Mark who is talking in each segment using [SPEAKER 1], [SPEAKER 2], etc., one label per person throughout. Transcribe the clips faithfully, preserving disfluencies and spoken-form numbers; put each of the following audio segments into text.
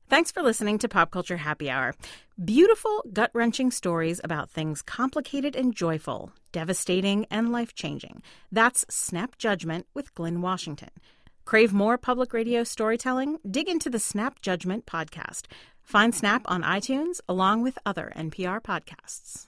[SPEAKER 1] Thanks for listening to Pop Culture Happy Hour. Beautiful, gut-wrenching stories about things complicated and joyful, devastating and life-changing. That's Snap Judgment with Glynn Washington. Crave more public radio storytelling? Dig into the Snap Judgment podcast. Find Snap on iTunes along with other N P R podcasts.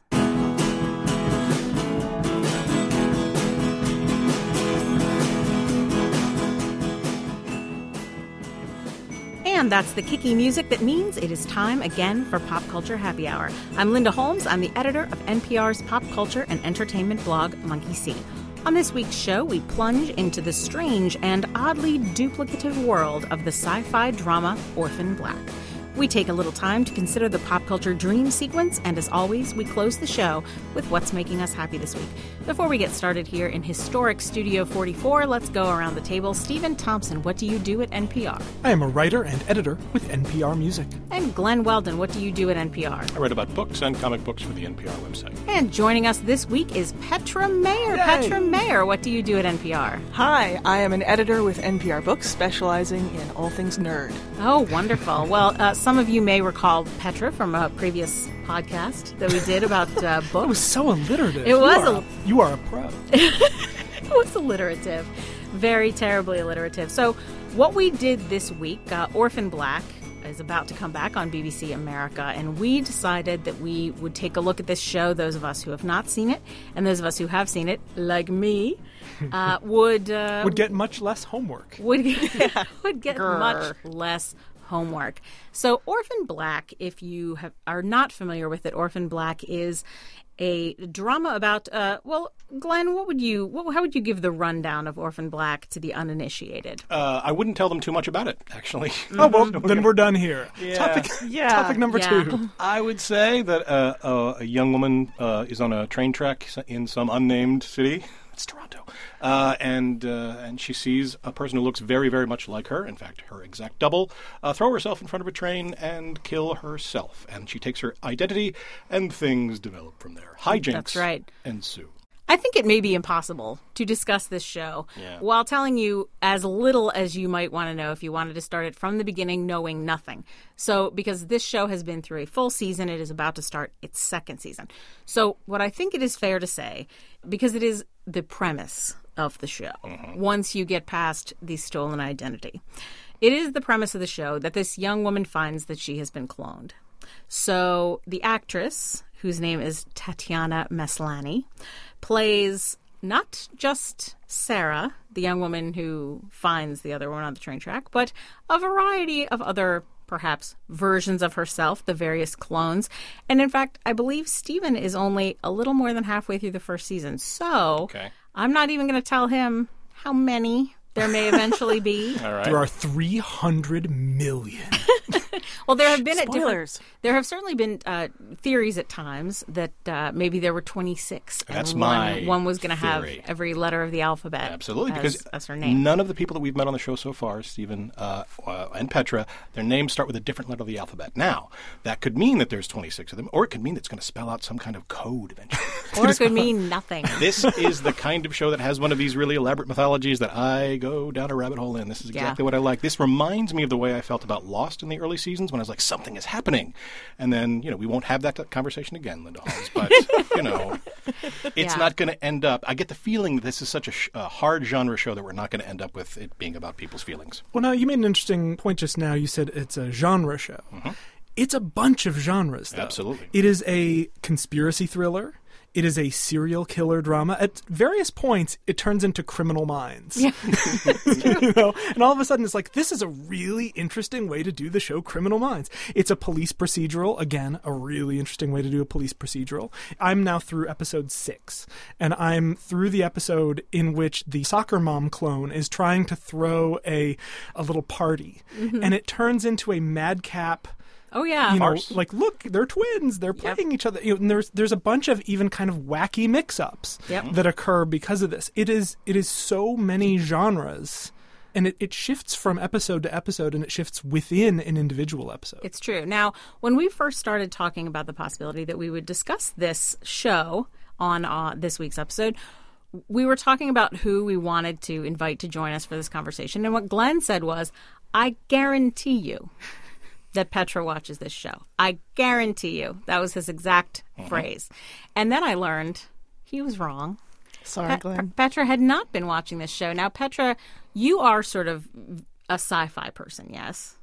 [SPEAKER 1] And that's the kicky music that means it is time again for Pop Culture Happy Hour. I'm Linda Holmes. I'm the editor of N P R's pop culture and entertainment blog, Monkey See. On this week's show, we plunge into the strange and oddly duplicative world of the sci-fi drama Orphan Black. We take a little time to consider the pop culture dream sequence, and as always, we close the show with what's making us happy this week. Before we get started here in historic Studio forty-four, let's go around the table. Stephen Thompson, what do you do at N P R?
[SPEAKER 2] I am a writer and editor with N P R Music.
[SPEAKER 1] And Glenn Weldon, what do you do at N P R?
[SPEAKER 3] I write about books and comic books for the N P R website.
[SPEAKER 1] And joining us this week is Petra Mayer.
[SPEAKER 2] Yay!
[SPEAKER 1] Petra Mayer, what do you do at N P R?
[SPEAKER 4] Hi, I am an editor with N P R Books, specializing in all things nerd.
[SPEAKER 1] Oh, wonderful. Well, uh, some of you may recall Petra from a previous podcast that we did about uh, books.
[SPEAKER 2] It was so alliterative.
[SPEAKER 1] It was
[SPEAKER 2] You are,
[SPEAKER 1] a-
[SPEAKER 2] a, you are a pro.
[SPEAKER 1] It was alliterative. Very terribly alliterative. So what we did this week, uh, Orphan Black is about to come back on B B C America, and we decided that we would take a look at this show, those of us who have not seen it, and those of us who have seen it, like me, uh, would... Uh,
[SPEAKER 2] Would get much less homework.
[SPEAKER 1] Would, yeah, would get
[SPEAKER 4] Grr.
[SPEAKER 1] much less homework. So Orphan Black, if you have, are not familiar with it, Orphan Black is a drama about, uh, well, Glenn, what would you, what, how would you give the rundown of Orphan Black to the uninitiated?
[SPEAKER 3] Uh, I wouldn't tell them too much about it, actually.
[SPEAKER 2] Oh, well, then we're done here.
[SPEAKER 3] Yeah.
[SPEAKER 2] Topic,
[SPEAKER 4] Yeah.
[SPEAKER 2] topic number
[SPEAKER 1] Yeah.
[SPEAKER 2] two.
[SPEAKER 3] I would say that uh, uh, a young woman uh, is on a train track in some unnamed city. It's Toronto. Uh, and uh, and she sees a person who looks very, very much like her, in fact, her exact double, uh, throw herself in front of a train and kill herself. And she takes her identity, and things develop from there. Hijinks
[SPEAKER 1] That's right.
[SPEAKER 3] ensue.
[SPEAKER 1] I think it may be impossible to discuss this show
[SPEAKER 3] Yeah.
[SPEAKER 1] while telling you as little as you might want to know if you wanted to start it from the beginning knowing nothing. So, because this show has been through a full season, it is about to start its second season. So, what I think it is fair to say, because it is the premise of the show, mm-hmm. once you get past the stolen identity, it is the premise of the show that this young woman finds that she has been cloned. So, the actress, whose name is Tatiana Maslany, plays not just Sarah, the young woman who finds the other one on the train track, but a variety of other, perhaps, versions of herself, the various clones. And in fact, I believe Stephen is only a little more than halfway through the first season. So
[SPEAKER 3] Okay.
[SPEAKER 1] I'm not even going to tell him how many there may eventually be.
[SPEAKER 3] All right.
[SPEAKER 2] There are three hundred million.
[SPEAKER 1] Well, there have been at
[SPEAKER 4] Spoilers.
[SPEAKER 1] different, there have certainly been uh, theories at times that uh, maybe there were twenty-six. And
[SPEAKER 3] That's
[SPEAKER 1] one,
[SPEAKER 3] my
[SPEAKER 1] one was going to have
[SPEAKER 3] theory.
[SPEAKER 1] every letter of the alphabet.
[SPEAKER 3] Absolutely,
[SPEAKER 1] as,
[SPEAKER 3] because
[SPEAKER 1] as her name.
[SPEAKER 3] none of the people that we've met on the show so far, Stephen uh, uh, and Petra, their names start with a different letter of the alphabet. Now, that could mean that there's twenty-six of them, or it could mean that it's going to spell out some kind of code eventually.
[SPEAKER 1] Or it could mean nothing.
[SPEAKER 3] This is the kind of show that has one of these really elaborate mythologies that I go down a rabbit hole in. This is exactly
[SPEAKER 1] Yeah.
[SPEAKER 3] what I like. This reminds me of the way I felt about Lost in the early seasons when I was like, something is happening. And then, you know, we won't have that conversation again, Linda Holmes. But, you know, it's
[SPEAKER 1] Yeah.
[SPEAKER 3] not going to end up. I get the feeling that this is such a, sh- a hard genre show that we're not going to end up with it being about people's feelings.
[SPEAKER 2] Well, now, you made an interesting point just now. You said it's a genre show. It's a bunch of genres, though.
[SPEAKER 3] Absolutely.
[SPEAKER 2] It is a conspiracy thriller. It is a serial killer drama. At various points, it turns into Criminal Minds.
[SPEAKER 1] Yeah.
[SPEAKER 2] You know? And all of a sudden, it's like, this is a really interesting way to do the show Criminal Minds. It's a police procedural. Again, a really interesting way to do a police procedural. I'm now through episode six, and I'm through the episode in which the soccer mom clone is trying to throw a, a little party.
[SPEAKER 1] Mm-hmm.
[SPEAKER 2] And it turns into a madcap...
[SPEAKER 1] Oh, yeah.
[SPEAKER 2] You know,
[SPEAKER 3] Farce.
[SPEAKER 2] like, look, they're twins. They're
[SPEAKER 1] Yep.
[SPEAKER 2] playing each other. You know, and there's there's a bunch of even kind of wacky mix-ups
[SPEAKER 1] Yep.
[SPEAKER 2] that occur because of this. It is it is so many genres, and it, it shifts from episode to episode, and it shifts within an individual episode.
[SPEAKER 1] It's true. Now, when we first started talking about the possibility that we would discuss this show on uh, this week's episode, we were talking about who we wanted to invite to join us for this conversation. And what Glenn said was, I guarantee you that Petra watches this show. I guarantee you that was his exact
[SPEAKER 3] Mm-hmm.
[SPEAKER 1] phrase. And then I learned he was wrong.
[SPEAKER 4] Sorry,
[SPEAKER 1] Pe-
[SPEAKER 4] Glenn.
[SPEAKER 1] Petra had not been watching this show. Now, Petra, you are sort of a sci-fi person, yes?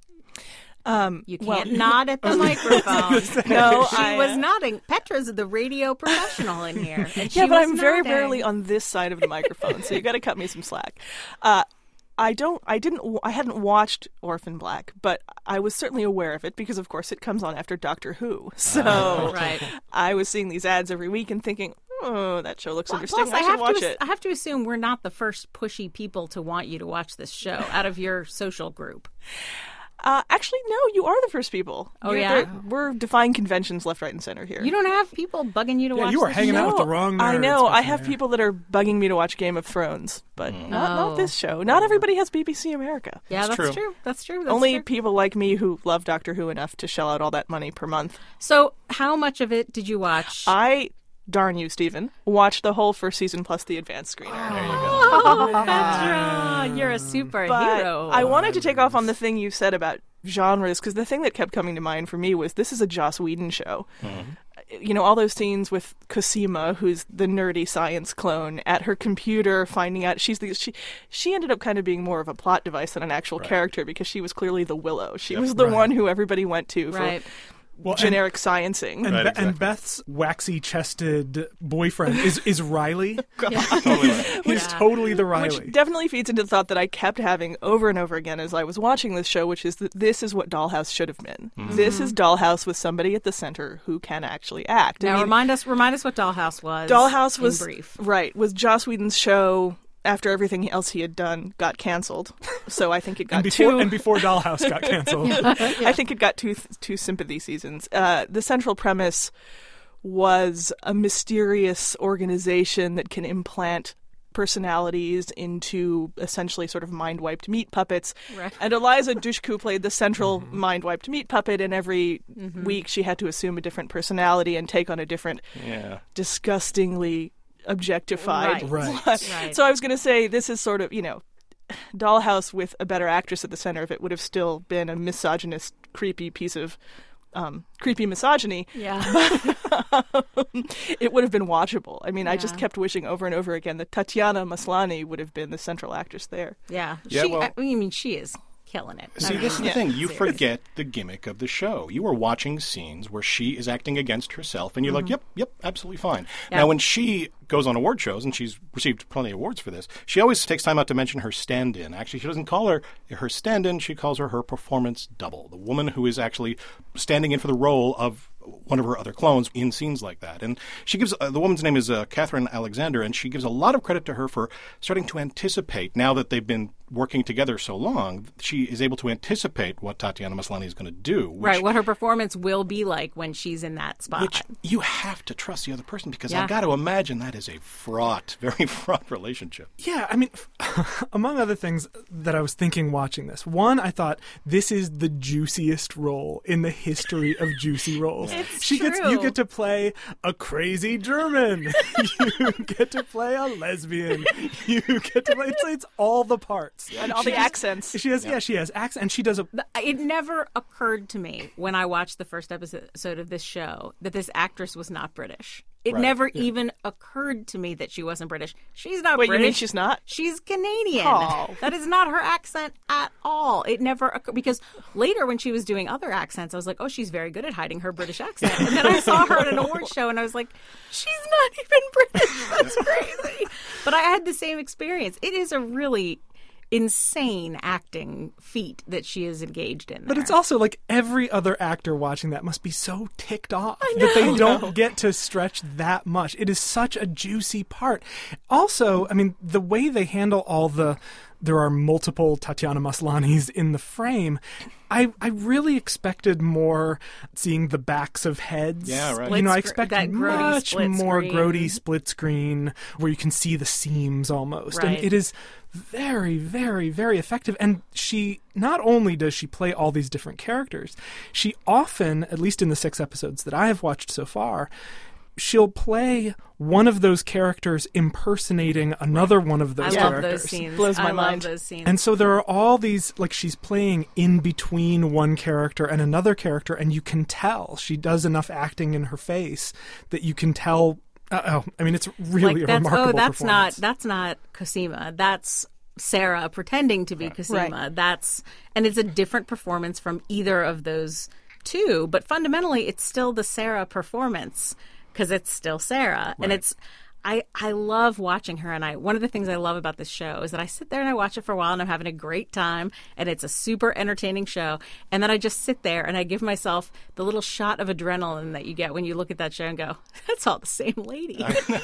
[SPEAKER 4] Um,
[SPEAKER 1] You
[SPEAKER 4] well,
[SPEAKER 1] can't nod at the microphone.
[SPEAKER 4] No,
[SPEAKER 1] she
[SPEAKER 4] I,
[SPEAKER 1] was
[SPEAKER 4] uh,
[SPEAKER 1] nodding. Petra's the radio professional in here. And she
[SPEAKER 4] Yeah, but
[SPEAKER 1] was
[SPEAKER 4] I'm very
[SPEAKER 1] nodding.
[SPEAKER 4] rarely on this side of the microphone, so you got to cut me some slack. Uh, I don't. I didn't. w- I hadn't watched Orphan Black, but I was certainly aware of it because, of course, it comes on after Doctor Who. So
[SPEAKER 1] Right.
[SPEAKER 4] I was seeing these ads every week and thinking, "Oh, that show looks interesting.
[SPEAKER 1] Plus,
[SPEAKER 4] I
[SPEAKER 1] I
[SPEAKER 4] should
[SPEAKER 1] have,
[SPEAKER 4] watch
[SPEAKER 1] to,
[SPEAKER 4] it."
[SPEAKER 1] I have to assume we're not the first pushy people to want you to watch this show out of your social group.
[SPEAKER 4] Uh, actually, no, you are the first people.
[SPEAKER 1] Oh,
[SPEAKER 4] You're
[SPEAKER 1] yeah?
[SPEAKER 4] the- we're defying conventions left, right, and center here.
[SPEAKER 1] You don't have people bugging you to
[SPEAKER 2] Yeah,
[SPEAKER 1] watch
[SPEAKER 2] you are
[SPEAKER 1] this
[SPEAKER 2] hanging
[SPEAKER 1] show?
[SPEAKER 2] out with the wrong nerds.
[SPEAKER 4] I know. I
[SPEAKER 2] Bethany.
[SPEAKER 4] have people that are bugging me to watch Game of Thrones, but not,
[SPEAKER 1] Oh.
[SPEAKER 4] not this show. Not everybody has B B C America.
[SPEAKER 1] Yeah,
[SPEAKER 3] That's
[SPEAKER 1] that's
[SPEAKER 3] true.
[SPEAKER 1] true. That's true. That's
[SPEAKER 4] Only
[SPEAKER 1] true.
[SPEAKER 4] people like me who love Doctor Who enough to shell out all that money per month.
[SPEAKER 1] So, how much of it did you watch?
[SPEAKER 4] I, darn you, Stephen, watched the whole first season plus the advanced screener.
[SPEAKER 3] There you go.
[SPEAKER 1] Oh, Petra, you're a
[SPEAKER 4] But
[SPEAKER 1] superhero.
[SPEAKER 4] I wanted to take off on the thing you said about genres, because the thing that kept coming to mind for me was this is a Joss Whedon show. You know, all those scenes with Cosima, who's the nerdy science clone, at her computer finding out she's the she she ended up kind of being more of a plot device than an actual character because she was clearly the Willow. She was the
[SPEAKER 2] Right.
[SPEAKER 4] one who everybody went to for
[SPEAKER 1] Right.
[SPEAKER 2] Well, and-
[SPEAKER 4] generic sciencing.
[SPEAKER 2] And,
[SPEAKER 3] Right,
[SPEAKER 2] Be-
[SPEAKER 3] exactly.
[SPEAKER 2] and Beth's waxy-chested boyfriend is, is Riley.
[SPEAKER 3] Totally right.
[SPEAKER 2] He's
[SPEAKER 1] Yeah.
[SPEAKER 2] totally the Riley.
[SPEAKER 4] Which definitely feeds into the thought that I kept having over and over again as I was watching this show, which is that this is what Dollhouse should have been. This is Dollhouse with somebody at the center who can actually act. I
[SPEAKER 1] Now
[SPEAKER 4] mean,
[SPEAKER 1] remind us, remind us what Dollhouse was.
[SPEAKER 4] Dollhouse
[SPEAKER 1] in
[SPEAKER 4] was
[SPEAKER 1] brief.
[SPEAKER 4] right was Joss Whedon's show. After everything else he had done got canceled, so I think it got
[SPEAKER 2] and before
[SPEAKER 4] two.
[SPEAKER 2] and before Dollhouse got canceled.
[SPEAKER 4] I think it got two two sympathy seasons. Uh, the central premise was a mysterious organization that can implant personalities into essentially sort of mind-wiped meat puppets.
[SPEAKER 1] Right.
[SPEAKER 4] And Eliza Dushku played the central mind-wiped meat puppet, and every week she had to assume a different personality and take on a different,
[SPEAKER 3] Yeah.
[SPEAKER 4] disgustingly objectified.
[SPEAKER 1] Right.
[SPEAKER 2] Right.
[SPEAKER 1] Right.
[SPEAKER 4] So I was going to say this is sort of, you know, Dollhouse with a better actress at the center of it would have still been a misogynist, creepy piece of um, creepy misogyny.
[SPEAKER 1] Yeah.
[SPEAKER 4] It would have been watchable. I mean, I just
[SPEAKER 1] Yeah.
[SPEAKER 4] kept wishing over and over again that Tatiana Maslany would have been the central actress there.
[SPEAKER 1] Yeah.
[SPEAKER 3] Yeah,
[SPEAKER 1] She,
[SPEAKER 3] well-
[SPEAKER 1] I mean, she is killing it.
[SPEAKER 3] See,
[SPEAKER 1] I
[SPEAKER 3] this is
[SPEAKER 1] mean,
[SPEAKER 3] the thing. You
[SPEAKER 1] seriously.
[SPEAKER 3] forget the gimmick of the show. You are watching scenes where she is acting against herself, and you're like, yep, yep, absolutely fine.
[SPEAKER 1] Yeah.
[SPEAKER 3] Now, when she goes on award shows, and she's received plenty of awards for this, she always takes time out to mention her stand-in. Actually, she doesn't call her her stand-in. She calls her her performance double, the woman who is actually standing in for the role of one of her other clones in scenes like that. And she gives, uh, the woman's name is uh, Catherine Alexander, and she gives a lot of credit to her for starting to anticipate, now that they've been working together so long, she is able to anticipate what Tatiana Maslany is going to do. Which,
[SPEAKER 1] Right, what her performance will be like when she's in that spot.
[SPEAKER 3] which you have to trust the other person, because
[SPEAKER 1] Yeah.
[SPEAKER 3] I got to imagine that is a fraught, very fraught relationship.
[SPEAKER 2] Yeah, I mean, among other things that I was thinking watching this, one, I thought this is the juiciest role in the history of juicy roles.
[SPEAKER 1] It's
[SPEAKER 2] she gets
[SPEAKER 1] true.
[SPEAKER 2] you get to play a crazy German, you get to play a lesbian, you get to play. It's, it's all the parts
[SPEAKER 4] And all
[SPEAKER 2] She
[SPEAKER 4] the
[SPEAKER 2] just-
[SPEAKER 4] accents.
[SPEAKER 2] She has, yeah. she has accents, and she does a.
[SPEAKER 1] It never occurred to me when I watched the first episode of this show that this actress was not British. It
[SPEAKER 3] Right,
[SPEAKER 1] never even occurred to me that she wasn't British. She's not
[SPEAKER 4] Wait, you
[SPEAKER 1] British.
[SPEAKER 4] mean she's not?
[SPEAKER 1] She's Canadian.
[SPEAKER 4] Oh.
[SPEAKER 1] That is not her accent at all. It never occurred, because later when she was doing other accents, I was like, oh, she's very good at hiding her British accent. And then I saw her at an award show, and I was like, she's not even British. That's crazy. But I had the same experience. It is a really insane acting feat that she is engaged in there.
[SPEAKER 2] But it's also like every other actor watching that must be so ticked off that they don't get to stretch that much. It is such a juicy part. Also, I mean, the way they handle all the, there are multiple Tatiana Maslanis in the frame. I, I really expected more seeing the backs of heads.
[SPEAKER 3] Yeah, right.
[SPEAKER 2] You know, I
[SPEAKER 1] Split
[SPEAKER 2] expect
[SPEAKER 1] scr- that grody
[SPEAKER 2] much
[SPEAKER 1] split
[SPEAKER 2] more
[SPEAKER 1] screen.
[SPEAKER 2] grody split screen where you can see the seams almost.
[SPEAKER 1] Right.
[SPEAKER 2] And it is very, very, very effective. And she, not only does she play all these different characters, she often, at least in the six episodes that I have watched so far, she'll play one of those characters impersonating another one of those
[SPEAKER 1] I love
[SPEAKER 2] characters.
[SPEAKER 1] those scenes.
[SPEAKER 4] Blows my
[SPEAKER 1] I
[SPEAKER 4] mind.
[SPEAKER 1] love those scenes.
[SPEAKER 2] And so there are all these, like, she's playing in between one character and another character, and you can tell she does enough acting in her face that you can tell. Uh, oh, I mean, it's really
[SPEAKER 1] like
[SPEAKER 2] a
[SPEAKER 1] that's,
[SPEAKER 2] remarkable
[SPEAKER 1] oh, that's not
[SPEAKER 2] performance.
[SPEAKER 1] that's not Cosima. That's Sarah pretending to be Cosima.
[SPEAKER 4] Right.
[SPEAKER 1] That's and it's a different performance from either of those two, but fundamentally, it's still the Sarah performance because it's still Sarah, and it's. I, I love watching her, and I one of the things I love about this show is that I sit there and I watch it for a while and I'm having a great time, and it's a super entertaining show, and then I just sit there and I give myself the little shot of adrenaline that you get when you look at that show and go, that's all the same lady. and, then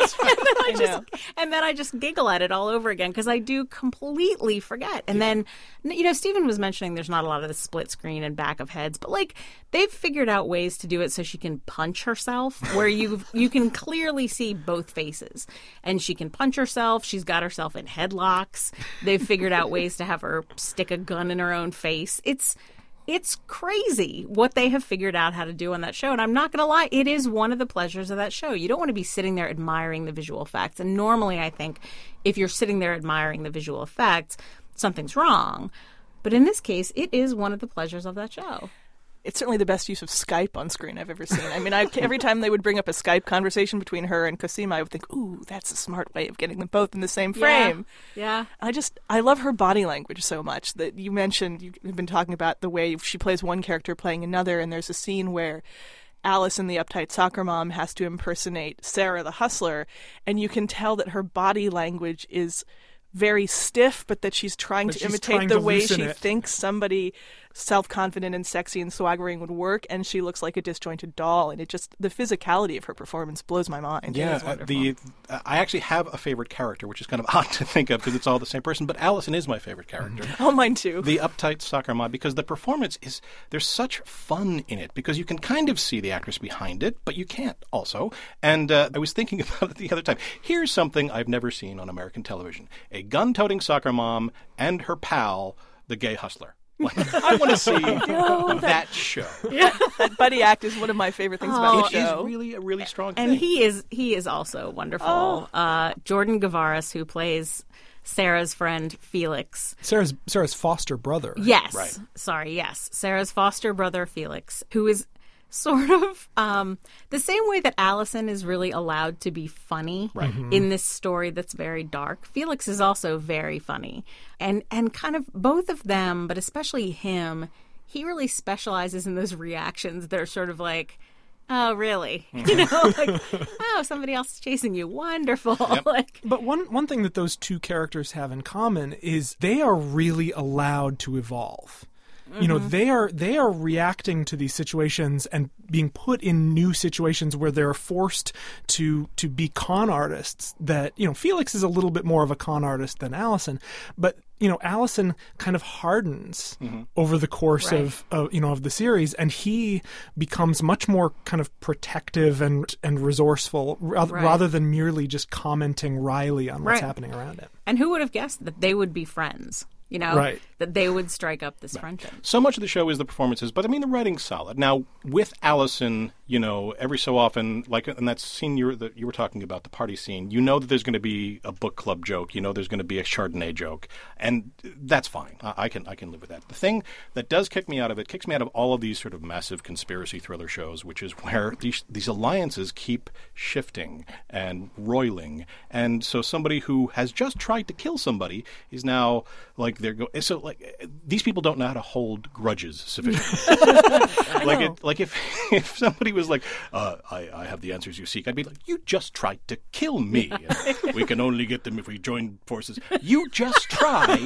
[SPEAKER 1] I
[SPEAKER 4] I
[SPEAKER 1] just,
[SPEAKER 4] know.
[SPEAKER 1] and then I just giggle at it all over again because I do completely forget. And then, you know, Stephen was mentioning there's not a lot of the split screen and back of heads, but like they've figured out ways to do it so she can punch herself where you you can clearly see both faces, and she can punch herself. She's got herself in headlocks. They've figured out ways to have her stick a gun in her own face. It's it's crazy what they have figured out how to do on that show. And I'm not going to lie, it is one of the pleasures of that show. You don't want to be sitting there admiring the visual effects. And normally I think if you're sitting there admiring the visual effects, something's wrong. But in this case, it is one of the pleasures of that show.
[SPEAKER 4] It's certainly the best use of Skype on screen I've ever seen. I mean, I, every time they would bring up a Skype conversation between her and Cosima, I would think, ooh, that's a smart way of getting them both in the same frame.
[SPEAKER 1] Yeah.
[SPEAKER 4] I just, I love her body language so much that you mentioned, you've been talking about the way she plays one character playing another, and there's a scene where Alice in the Uptight Soccer Mom has to impersonate Sarah the Hustler, and you can tell that her body language is very stiff, but that she's trying
[SPEAKER 2] But
[SPEAKER 4] to
[SPEAKER 2] she's
[SPEAKER 4] imitate
[SPEAKER 2] trying
[SPEAKER 4] the
[SPEAKER 2] to
[SPEAKER 4] way
[SPEAKER 2] loosen
[SPEAKER 4] she
[SPEAKER 2] it.
[SPEAKER 4] thinks somebody self-confident and sexy and swaggering would work, and she looks like a disjointed doll, and it just, the physicality of her performance blows my mind.
[SPEAKER 3] Yeah, uh, the uh, I actually have a favorite character, which is kind of odd to think of because it's all the same person, but Allison is my favorite character.
[SPEAKER 4] Oh, mine too.
[SPEAKER 3] The uptight soccer mom, because the performance is, there's such fun in it because you can kind of see the actress behind it, but you can't also. And uh, I was thinking about it the other time. Here's something I've never seen on American television: a gun-toting soccer mom and her pal, the gay hustler. Like, I want to see that show.
[SPEAKER 4] That buddy act is one of my favorite things about
[SPEAKER 1] Oh,
[SPEAKER 4] the
[SPEAKER 3] It is
[SPEAKER 4] show.
[SPEAKER 3] really a really strong
[SPEAKER 1] And
[SPEAKER 3] thing.
[SPEAKER 1] he is he is also wonderful.
[SPEAKER 4] Oh.
[SPEAKER 1] Uh, Jordan Gavaris, who plays Sarah's friend Felix.
[SPEAKER 2] Sarah's Sarah's foster brother.
[SPEAKER 1] Yes.
[SPEAKER 3] Right.
[SPEAKER 1] Sorry, yes. Sarah's foster brother Felix, who is sort of um, the same way that Allison is really allowed to be funny
[SPEAKER 3] Right.
[SPEAKER 1] in this story that's very dark. Felix is also very funny. And and kind of both of them, but especially him, he really specializes in those reactions that are sort of like, oh, really? You know, like, oh, somebody else is chasing you. Wonderful. like,
[SPEAKER 2] But one one thing that those two characters have in common is they are really allowed to evolve. You know, they are they are reacting to these situations and being put in new situations where they're forced to to be con artists. That, you know, Felix is a little bit more of a con artist than Allison, but you know, Allison kind of hardens over the course
[SPEAKER 1] Right.
[SPEAKER 2] of, of you know of the series, and he becomes much more kind of protective and and resourceful rather,
[SPEAKER 1] Right.
[SPEAKER 2] rather than merely just commenting wryly on what's
[SPEAKER 1] Right.
[SPEAKER 2] happening around him.
[SPEAKER 1] and who would have guessed that they would be friends? You know,
[SPEAKER 2] Right.
[SPEAKER 1] that they would strike up this friendship.
[SPEAKER 3] So much of the show is the performances, but I mean the writing's solid. Now with Allison, you know, every so often, like in that scene you were, that you were talking about, the party scene, you know that there's going to be a book club joke, you know there's going to be a Chardonnay joke, and that's fine. I, I can I can live with that. The thing that does kick me out of it, kicks me out of all of these sort of massive conspiracy thriller shows, which is where these these alliances keep shifting and roiling, and so somebody who has just tried to kill somebody is now like they're go so like these people don't know how to hold grudges sufficiently. like it, like if if somebody was like, uh, I I have the answers you seek, I'd be like, you just tried to kill me. We can only get them if we join forces. You just tried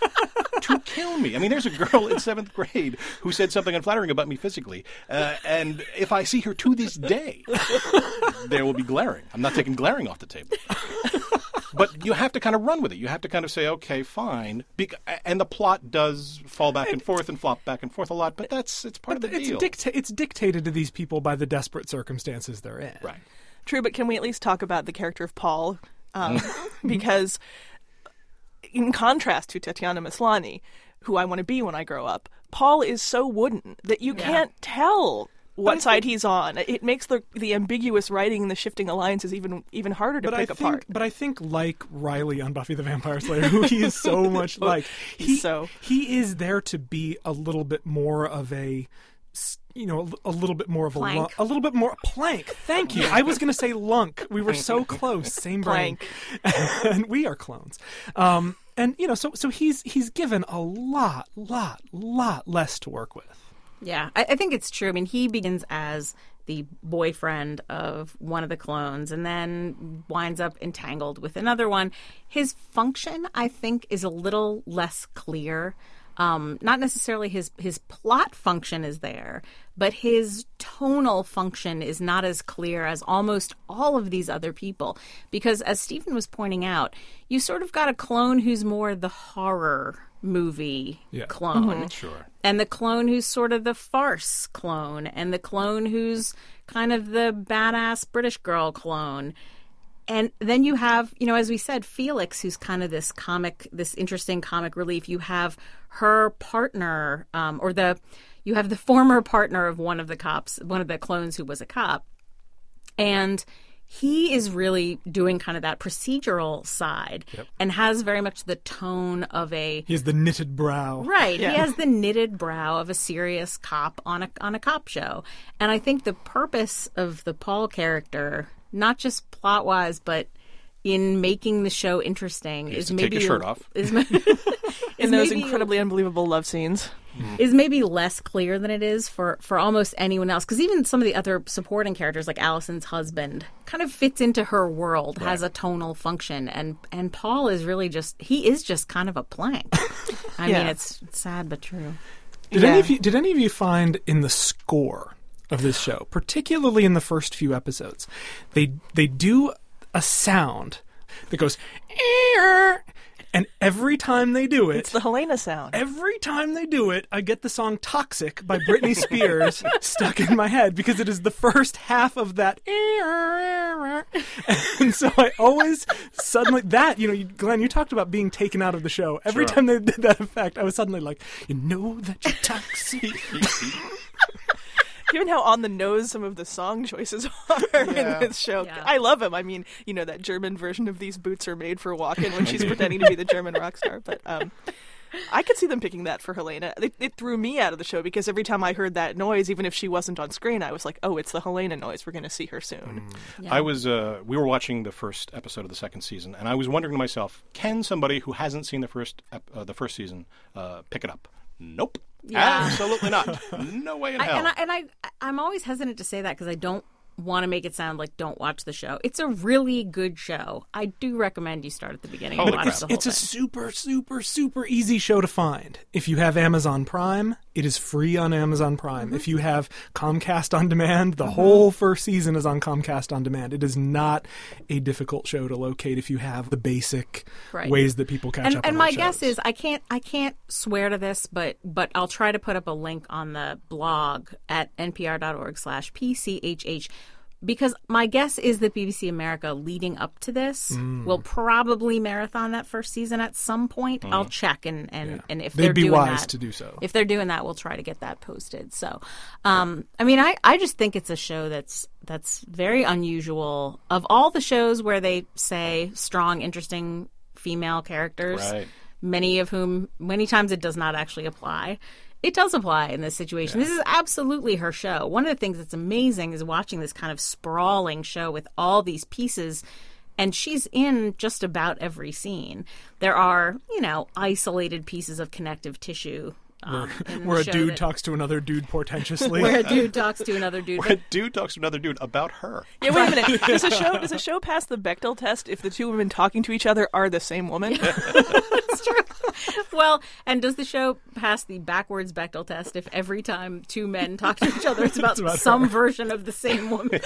[SPEAKER 3] to kill me. I mean, there's a girl in seventh grade who said something unflattering about me physically, uh, and if I see her to this day, there will be glaring. I'm not taking glaring off the table. But you have to kind of run with it. You have to kind of say, okay, fine. Be- and the plot does fall back and forth and flop back and forth a lot, but that's it's part
[SPEAKER 2] But
[SPEAKER 3] of the
[SPEAKER 2] it's,
[SPEAKER 3] deal.
[SPEAKER 2] dicta- it's dictated to these people by the desperate circumstances they're in.
[SPEAKER 3] Right.
[SPEAKER 4] True, but can we at least talk about the character of Paul? Um, because in contrast to Tatiana Maslany, who I want to be when I grow up, Paul is so wooden that you
[SPEAKER 1] Yeah.
[SPEAKER 4] can't tell what side he's on. It makes the the ambiguous writing and the shifting alliances even even harder to
[SPEAKER 2] but
[SPEAKER 4] pick
[SPEAKER 2] I think,
[SPEAKER 4] apart.
[SPEAKER 2] But I think, like Riley on Buffy the Vampire Slayer, who he is so much like, he,
[SPEAKER 4] so
[SPEAKER 2] he is there to be a little bit more of a, you know, a, a little bit more of a
[SPEAKER 1] Plank.
[SPEAKER 2] lunk, a little bit more plank. Thank you. I was going to say lunk. We were so close. Same brain. And we are clones. Um, and you know, so so he's he's given a lot, lot, lot less to work with.
[SPEAKER 1] Yeah, I, I think it's true. I mean, he begins as the boyfriend of one of the clones and then winds up entangled with another one. His function, I think, is a little less clear. Um, not necessarily his, his plot function is there, but his tonal function is not as clear as almost all of these other people. Because as Stephen was pointing out, you sort of got a clone who's more the horror movie
[SPEAKER 2] Yeah.
[SPEAKER 1] clone.
[SPEAKER 3] Mm-hmm. Sure.
[SPEAKER 1] And the clone who's sort of the farce clone. And the clone who's kind of the badass British girl clone. And then you have, you know, as we said, Felix, who's kind of this comic, this interesting comic relief. You have her partner, um, or the, you have the former partner of one of the cops, one of the clones who was a cop. And he is really doing kind of that procedural side
[SPEAKER 2] Yep.
[SPEAKER 1] and has very much the tone of a,
[SPEAKER 2] He has the knitted brow.
[SPEAKER 1] right.
[SPEAKER 4] Yeah.
[SPEAKER 1] He has the knitted brow of a serious cop on a on a cop show. And I think the purpose of the Paul character, not just plot wise, but in making the show interesting,
[SPEAKER 3] He has
[SPEAKER 1] is
[SPEAKER 3] to
[SPEAKER 1] maybe
[SPEAKER 3] take his shirt off.
[SPEAKER 1] Is,
[SPEAKER 4] In
[SPEAKER 1] is
[SPEAKER 4] those
[SPEAKER 1] maybe-
[SPEAKER 4] incredibly unbelievable love scenes.
[SPEAKER 1] is maybe less clear than it is for, for almost anyone else. Because even some of the other supporting characters, like Allison's husband, kind of fits into her world, has a tonal function. And, and Paul is really just, he is just kind of a plank. I
[SPEAKER 4] Yeah.
[SPEAKER 1] mean, it's, it's sad but true.
[SPEAKER 2] Did
[SPEAKER 4] Yeah.
[SPEAKER 2] any of you did any of you find in the score of this show, particularly in the first few episodes, they they do a sound that goes "Ear," and every time they do it,
[SPEAKER 4] It's the Helena sound.
[SPEAKER 2] every time they do it, I get the song "Toxic" by Britney Spears stuck in my head because it is the first half of that. And so I always suddenly that you know, you- Glenn, you talked about being taken out of the show. Every
[SPEAKER 3] Sure.
[SPEAKER 2] time they did that effect, I was suddenly like, you know that you're toxic.
[SPEAKER 4] Given how on the nose some of the song choices are
[SPEAKER 3] Yeah.
[SPEAKER 4] in this show,
[SPEAKER 1] Yeah.
[SPEAKER 4] I love them. I mean, you know, that German version of "These Boots Are Made for Walking" when she's pretending to be the German rock star. But um, I could see them picking that for Helena. It, it threw me out of the show because every time I heard that noise, even if she wasn't on screen, I was like, "Oh, it's the Helena noise. We're going to see her soon."
[SPEAKER 1] Yeah.
[SPEAKER 3] I was. Uh, we were watching the first episode of the second season, and I was wondering to myself, can somebody who hasn't seen the first ep- uh, the first season uh, pick it up? Nope.
[SPEAKER 1] Yeah.
[SPEAKER 3] Absolutely not. No way in
[SPEAKER 1] I,
[SPEAKER 3] hell.
[SPEAKER 1] and I, and I, I'm always hesitant to say that because I don't want to make it sound like don't watch the show. It's a really good show. I do recommend you start at the beginning
[SPEAKER 3] Holy
[SPEAKER 1] and watch
[SPEAKER 3] crap.
[SPEAKER 1] the whole
[SPEAKER 2] It's a
[SPEAKER 1] thing.
[SPEAKER 2] super, super, super easy show to find. If you have Amazon Prime, it is free on Amazon Prime.
[SPEAKER 1] Mm-hmm.
[SPEAKER 2] If you have Comcast On Demand, the whole first season is on Comcast On Demand. It is not a difficult show to locate if you have the basic
[SPEAKER 1] Right.
[SPEAKER 2] ways that people catch
[SPEAKER 1] and,
[SPEAKER 2] up
[SPEAKER 1] and
[SPEAKER 2] on
[SPEAKER 1] my
[SPEAKER 2] their
[SPEAKER 1] guess
[SPEAKER 2] shows.
[SPEAKER 1] is I can't I can't swear to this, but but I'll try to put up a link on the blog at npr.org slash pchh. Because my guess is that B B C America, leading up to this,
[SPEAKER 2] Mm.
[SPEAKER 1] will probably marathon that first season at some point. I'll check, and, and,
[SPEAKER 2] Yeah.
[SPEAKER 1] and if
[SPEAKER 2] They'd
[SPEAKER 1] they're
[SPEAKER 2] be
[SPEAKER 1] doing
[SPEAKER 2] wise
[SPEAKER 1] that,
[SPEAKER 2] to do so.
[SPEAKER 1] If they're doing that, we'll try to get that posted. So, um, I mean, I, I just think it's a show that's that's very unusual. Of all the shows where they say strong, interesting female characters,
[SPEAKER 3] Right.
[SPEAKER 1] many of whom, many times it does not actually apply. It does apply in this situation. This is absolutely her show. One of the things that's amazing is watching this kind of sprawling show with all these pieces, and she's in just about every scene. There are, you know, isolated pieces of connective tissue. Um, in the
[SPEAKER 2] Where a
[SPEAKER 1] show
[SPEAKER 2] dude
[SPEAKER 1] that-
[SPEAKER 2] talks to another dude portentously.
[SPEAKER 1] where a dude talks to another dude.
[SPEAKER 3] Where a dude talks to another dude about her.
[SPEAKER 4] Yeah, wait a minute. Does a show does a show pass the Bechdel test if the two women talking to each other are the same woman?
[SPEAKER 1] That's true. Well, and does the show pass the backwards Bechdel test if every time two men talk to each other, it's about,
[SPEAKER 2] about
[SPEAKER 1] some
[SPEAKER 2] her.
[SPEAKER 1] version of the same woman?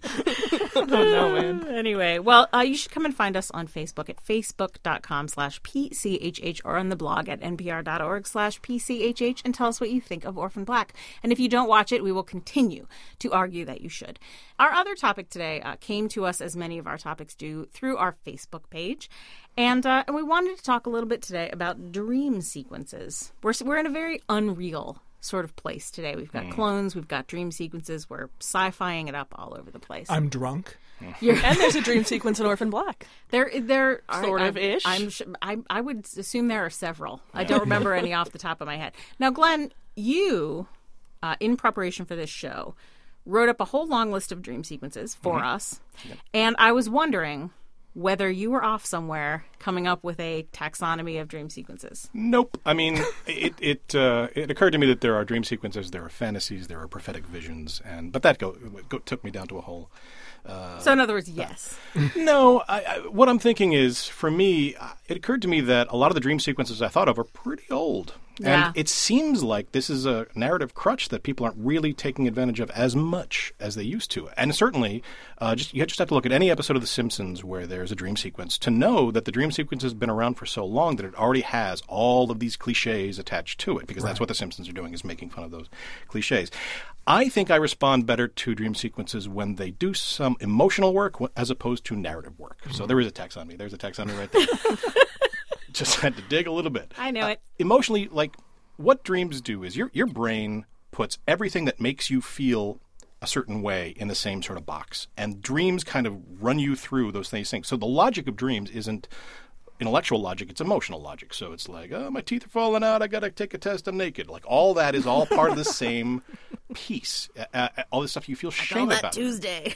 [SPEAKER 4] Oh no, man.
[SPEAKER 1] Anyway, well, uh, you should come and find us on Facebook at facebook.com slash PCHH or on the blog at npr.org slash PCHH and tell us what you think of Orphan Black. And if you don't watch it, we will continue to argue that you should. Our other topic today uh, came to us, as many of our topics do, through our Facebook page. And, uh, and we wanted to talk a little bit today about dream sequences. We're, we're in a very unreal sort of place today. We've got
[SPEAKER 3] Mm.
[SPEAKER 1] clones, we've got dream sequences. We're sci-fiing it up all over the place.
[SPEAKER 2] I'm drunk.
[SPEAKER 1] You're,
[SPEAKER 4] And there's a dream sequence in Orphan Black.
[SPEAKER 1] there, there
[SPEAKER 4] Sort
[SPEAKER 1] I,
[SPEAKER 4] of ish.
[SPEAKER 1] I'm, sh- I, I would assume there are several. I don't remember any off the top of my head. Now, Glenn, you, uh, in preparation for this show, wrote up a whole long list of dream sequences for
[SPEAKER 3] Mm-hmm.
[SPEAKER 1] us, and I was wondering whether you were off somewhere coming up with a taxonomy of dream sequences.
[SPEAKER 3] Nope. I mean, it it uh, it occurred to me that there are dream sequences, there are fantasies, there are prophetic visions, and but that go, go took me down to a whole.
[SPEAKER 1] So, in other words, yes.
[SPEAKER 3] No, I, I, what I'm thinking is, for me, uh, it occurred to me that a lot of the dream sequences I thought of are pretty old.
[SPEAKER 1] Yeah.
[SPEAKER 3] And it seems like this is a narrative crutch that people aren't really taking advantage of as much as they used to. And certainly, uh, just you just have to look at any episode of The Simpsons where there's a dream sequence to know that the dream sequence has been around for so long that it already has all of these cliches attached to it, because that's what The Simpsons are doing, is making fun of those cliches. I think I respond better to dream sequences when they do some emotional work wh- as opposed to narrative work. So there is a taxonomy. There's a taxonomy right there. Just had to dig a little bit.
[SPEAKER 1] I know it.
[SPEAKER 3] Emotionally, like, what dreams do is your your brain puts everything that makes you feel a certain way in the same sort of box, and dreams kind of run you through those things. So the logic of dreams isn't intellectual logic; it's emotional logic. So it's like, oh, my teeth are falling out. I got to take a test. I'm naked. Like, all that is all part of the same piece. Uh, uh, all this stuff you feel shame
[SPEAKER 1] All that
[SPEAKER 3] about.
[SPEAKER 1] Tuesday.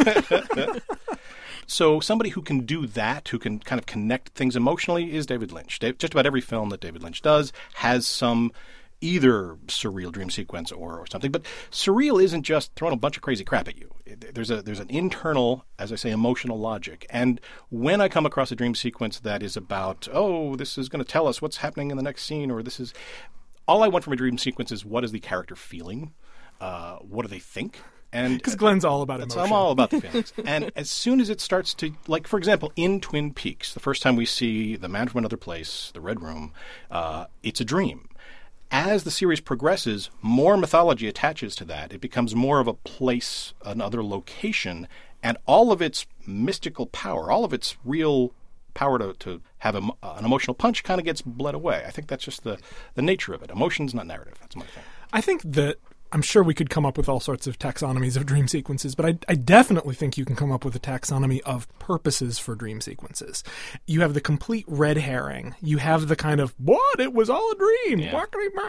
[SPEAKER 3] So somebody who can do that, who can kind of connect things emotionally, is David Lynch. Dave, just about every film that David Lynch does has some either surreal dream sequence or, or something. But surreal isn't just throwing a bunch of crazy crap at you. There's a there's an internal, as I say, emotional logic. And when I come across a dream sequence that is about, oh, this is going to tell us what's happening in the next scene, or this is, all I want from a dream sequence is, what is the character feeling? Uh, what do they think? And
[SPEAKER 2] Because Glenn's all about
[SPEAKER 3] That's,
[SPEAKER 2] emotion.
[SPEAKER 3] I'm all about the feelings. And as soon as it starts to, like, for example, in Twin Peaks, the first time we see the man from another place, the Red Room, uh, it's a dream. As the series progresses, more mythology attaches to that. It becomes more of a place, another location, and all of its mystical power, all of its real power to, to have a, an emotional punch kind of gets bled away. I think that's just the, the nature of it. Emotion's not narrative. That's my thing.
[SPEAKER 2] I think that I'm sure we could come up with all sorts of taxonomies of dream sequences, but I, I definitely think you can come up with a taxonomy of purposes for dream sequences. You have the complete red herring. You have the kind of, what? It was all a dream.
[SPEAKER 3] Yeah.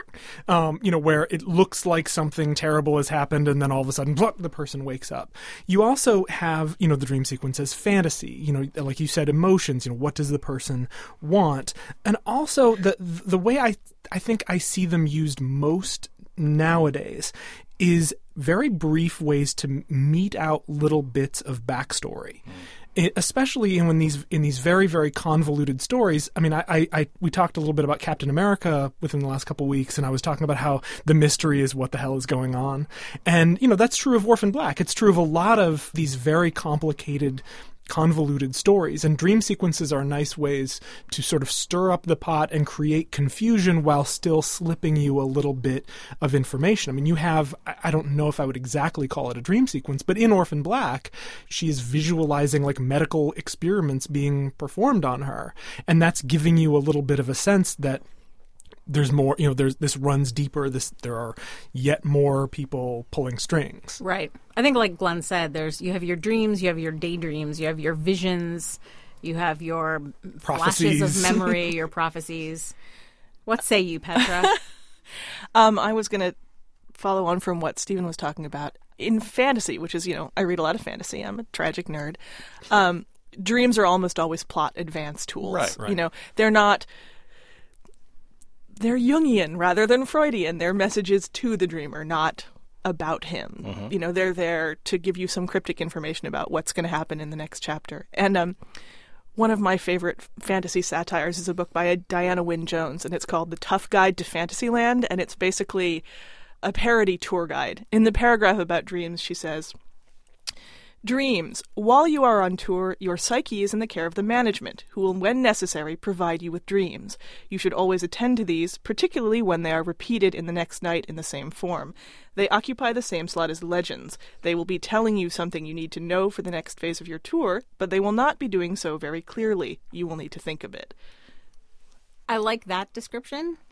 [SPEAKER 2] Um, you know, where it looks like something terrible has happened and then all of a sudden, blah, the person wakes up. You also have, you know, the dream sequence as fantasy. You know, like you said, emotions. You know, what does the person want? And also the the way I I think I see them used most nowadays is very brief ways to mete out little bits of backstory. Mm. It, especially in when these in these very very convoluted stories. I mean, I, I, I we talked a little bit about Captain America within the last couple of weeks, and I was talking about how the mystery is what the hell is going on, and you know that's true of Orphan Black. It's true of a lot of these very complicated, convoluted stories, and dream sequences are nice ways to sort of stir up the pot and create confusion while still slipping you a little bit of information. I mean, you have, I don't know if I would exactly call it a dream sequence, but in Orphan Black, she is visualizing like medical experiments being performed on her, and that's giving you a little bit of a sense that there's more, you know, there's this runs deeper. This there are yet more people pulling strings.
[SPEAKER 1] Right. I think, like Glenn said, there's you have your dreams, you have your daydreams, you have your visions, you have your
[SPEAKER 2] Prophecies.
[SPEAKER 1] flashes of memory, your prophecies. What say you, Petra?
[SPEAKER 4] Um, I was going to follow on from what Stephen was talking about. In fantasy, which is, you know, I read a lot of fantasy. I'm a tragic nerd. Um, dreams are almost always plot advance tools.
[SPEAKER 3] Right, right.
[SPEAKER 4] You know, they're not... They're Jungian rather than Freudian. They're messages to the dreamer, not about him.
[SPEAKER 3] Mm-hmm.
[SPEAKER 4] You know, they're there to give you some cryptic information about what's going to happen in the next chapter. And um, one of my favorite fantasy satires is a book by Diana Wynne Jones, and it's called The Tough Guide to Fantasyland, and it's basically a parody tour guide. In the paragraph about dreams, she says, "Dreams. While you are on tour, your psyche is in the care of the management, who will, when necessary, provide you with dreams. You should always attend to these, particularly when they are repeated in the next night in the same form. They occupy the same slot as legends. They will be telling you something you need to know for the next phase of your tour, but they will not be doing so very clearly. You will need to think a bit."
[SPEAKER 1] I like that description.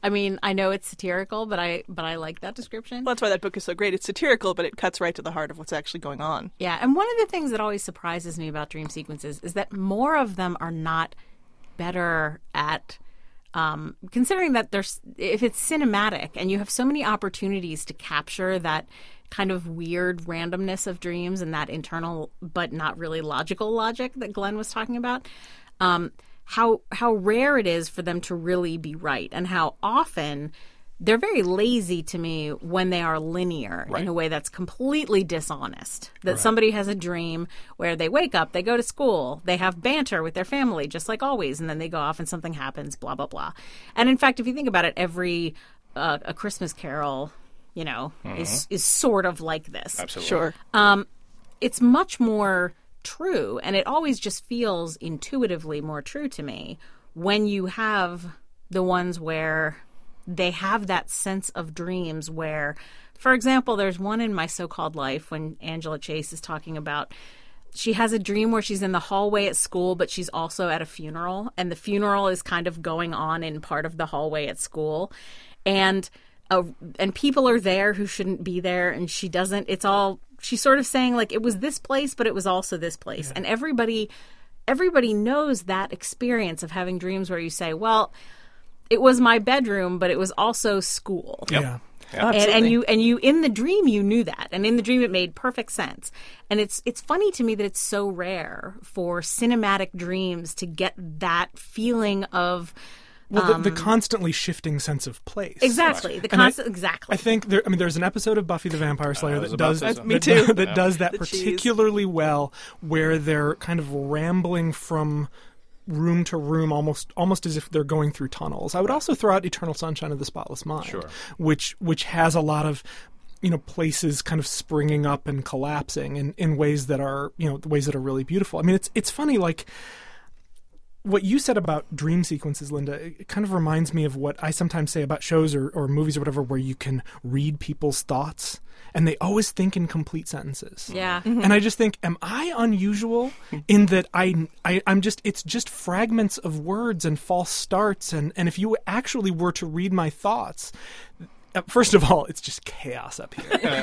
[SPEAKER 1] I mean, I know it's satirical, but I but I like that description.
[SPEAKER 4] Well, that's why that book is so great. It's satirical, but it cuts right to the heart of what's actually going on.
[SPEAKER 1] Yeah, and one of the things that always surprises me about dream sequences is that more of them are not better at um, considering that there's if it's cinematic and you have so many opportunities to capture that kind of weird randomness of dreams and that internal but not really logical logic that Glenn was talking about. Um, how how rare it is for them to really be right, and how often they're very lazy to me when they are linear
[SPEAKER 3] Right.
[SPEAKER 1] in a way that's completely dishonest. That
[SPEAKER 2] Right.
[SPEAKER 1] somebody has a dream where they wake up, they go to school, they have banter with their family, just like always, and then they go off and something happens, blah, blah, blah. And in fact, if you think about it, every uh, A Christmas Carol, you know,
[SPEAKER 3] Mm-hmm.
[SPEAKER 1] is is sort of like this.
[SPEAKER 3] Absolutely.
[SPEAKER 4] Sure.
[SPEAKER 1] Um, it's much more true, and it always just feels intuitively more true to me when you have the ones where they have that sense of dreams where, for example, there's one in My So-Called Life when Angela Chase is talking about she has a dream where she's in the hallway at school, but she's also at a funeral, and the funeral is kind of going on in part of the hallway at school, and uh, and people are there who shouldn't be there, and she doesn't. It's all she's sort of saying like it was this place, but it was also this place, and everybody everybody knows that experience of having dreams where you say, well, it was my bedroom, but it was also school.
[SPEAKER 3] Yep.
[SPEAKER 2] Yeah.
[SPEAKER 3] Yeah.
[SPEAKER 1] And, and
[SPEAKER 4] Absolutely.
[SPEAKER 1] you and you in the dream you knew that, and in the dream it made perfect sense. And it's it's funny to me that it's so rare for cinematic dreams to get that feeling of
[SPEAKER 2] Well, the, the constantly shifting sense of place.
[SPEAKER 1] exactly the
[SPEAKER 2] And I-
[SPEAKER 1] constant exactly.
[SPEAKER 2] I think there. I mean, there's an episode of Buffy the Vampire Slayer
[SPEAKER 3] I was
[SPEAKER 2] that
[SPEAKER 3] about
[SPEAKER 2] does
[SPEAKER 3] to say.
[SPEAKER 2] that,
[SPEAKER 4] Me too.
[SPEAKER 2] that
[SPEAKER 3] Yeah.
[SPEAKER 2] does that
[SPEAKER 4] The cheese.
[SPEAKER 2] particularly well, where they're kind of rambling from room to room, almost almost as if they're going through tunnels. I would also throw out Eternal Sunshine of the Spotless Mind,
[SPEAKER 3] Sure.
[SPEAKER 2] which which has a lot of, you know, places kind of springing up and collapsing in, in ways that are, you know, ways that are really beautiful. I mean, it's it's funny, like what you said about dream sequences, Linda, it kind of reminds me of what I sometimes say about shows or, or movies or whatever, where you can read people's thoughts and they always think in complete sentences.
[SPEAKER 1] yeah.
[SPEAKER 2] And I just think, am I unusual in that I, I, I'm just, it's just fragments of words and false starts. And, and if you actually were to read my thoughts, uh, first of all, it's just chaos up here.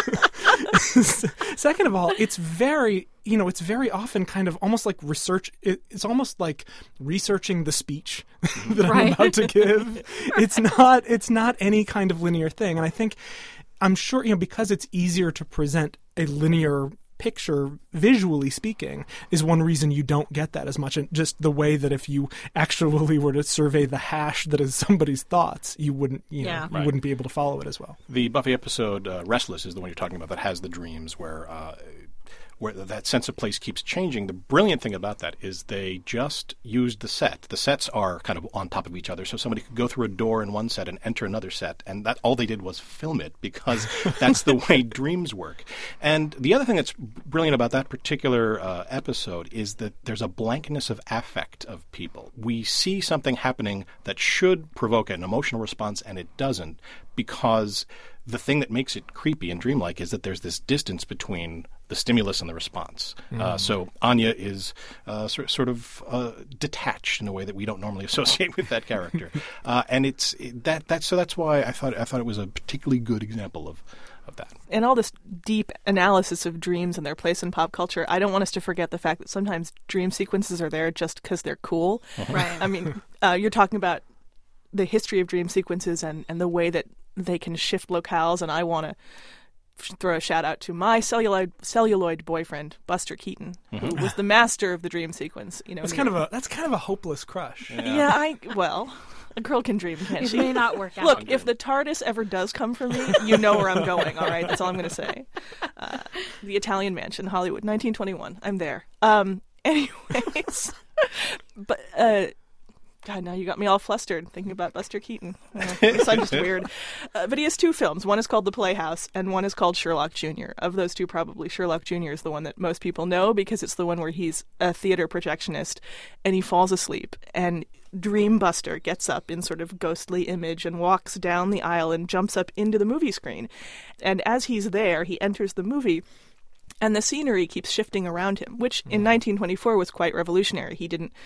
[SPEAKER 2] Second of all, it's very, you know, it's very often kind of almost like research. It, it's almost like researching the speech that I'm
[SPEAKER 1] Right.
[SPEAKER 2] about to give. It's not, it's not any kind of linear thing. And I think, I'm sure, you know, because it's easier to present a linear picture, visually speaking, is one reason you don't get that as much. And just the way that if you actually were to survey the hash that is somebody's thoughts, you wouldn't, you know,
[SPEAKER 1] Yeah.
[SPEAKER 2] you
[SPEAKER 3] Right.
[SPEAKER 2] wouldn't be able to follow it as well.
[SPEAKER 3] The Buffy episode uh, Restless is the one you're talking about that has the dreams where uh, where that sense of place keeps changing. The brilliant thing about that is they just used the set. The sets are kind of on top of each other, so somebody could go through a door in one set and enter another set, and that all they did was film it because that's the way dreams work. And the other thing that's brilliant about that particular uh, episode is that there's a blankness of affect of people. We see something happening that should provoke an emotional response, and it doesn't, because the thing that makes it creepy and dreamlike is that there's this distance between the stimulus and the response. Uh, so Anya is uh, sort, sort of uh, detached in a way that we don't normally associate with that character, uh, and it's it, that that's so that's why I thought I thought it was a particularly good example of of that.
[SPEAKER 4] And all this deep analysis of dreams and their place in pop culture, I don't want us to forget the fact that sometimes dream sequences are there just because they're cool.
[SPEAKER 1] Right.
[SPEAKER 4] I mean, uh, you're talking about the history of dream sequences and, and the way that they can shift locales, and I want to throw a shout out to my celluloid celluloid boyfriend Buster Keaton, who was the master of the dream sequence. You know,
[SPEAKER 2] That's
[SPEAKER 4] and
[SPEAKER 2] kind of
[SPEAKER 4] you're-
[SPEAKER 2] a that's kind of a hopeless crush.
[SPEAKER 4] yeah. I well, a girl can dream, can't
[SPEAKER 1] It
[SPEAKER 4] she?
[SPEAKER 1] may not work out.
[SPEAKER 4] Look, if the TARDIS ever does come for me, you know where I'm going, all right? That's all I'm going to say. Uh, the Italian Mansion, Hollywood, nineteen twenty-one. I'm there. Um, anyways, but, uh, God, now you got me all flustered thinking about Buster Keaton. Uh, I guess I'm just weird. Uh, but he has two films. One is called The Playhouse, and one is called Sherlock Junior Of those two, probably Sherlock Junior is the one that most people know because it's the one where he's a theater projectionist and he falls asleep. And Dream Buster gets up in sort of ghostly image and walks down the aisle and jumps up into the movie screen. And as he's there, he enters the movie, and the scenery keeps shifting around him, which in nineteen twenty-four was quite revolutionary. He didn't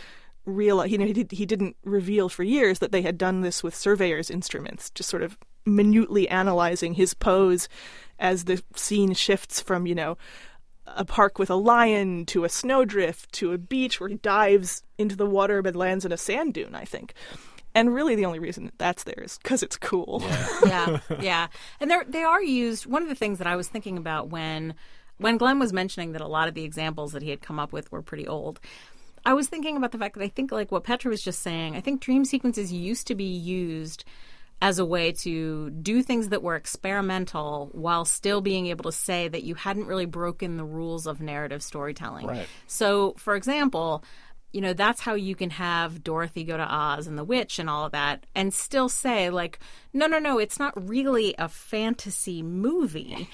[SPEAKER 4] realize, you know, he, did, he didn't reveal for years that they had done this with surveyor's instruments, just sort of minutely analyzing his pose as the scene shifts from, you know, a park with a lion to a snowdrift to a beach where he dives into the water but lands in a sand dune, I think. And really the only reason that that's there is because it's cool.
[SPEAKER 3] Yeah.
[SPEAKER 1] yeah, yeah. And they they are used. One of the things that I was thinking about when when Glenn was mentioning that a lot of the examples that he had come up with were pretty old, I was thinking about the fact that I think, like what Petra was just saying, I think dream sequences used to be used as a way to do things that were experimental while still being able to say that you hadn't really broken the rules of narrative storytelling.
[SPEAKER 3] Right.
[SPEAKER 1] So, for example, you know, that's how you can have Dorothy go to Oz and the witch and all of that and still say, like, no, no, no, it's not really a fantasy movie.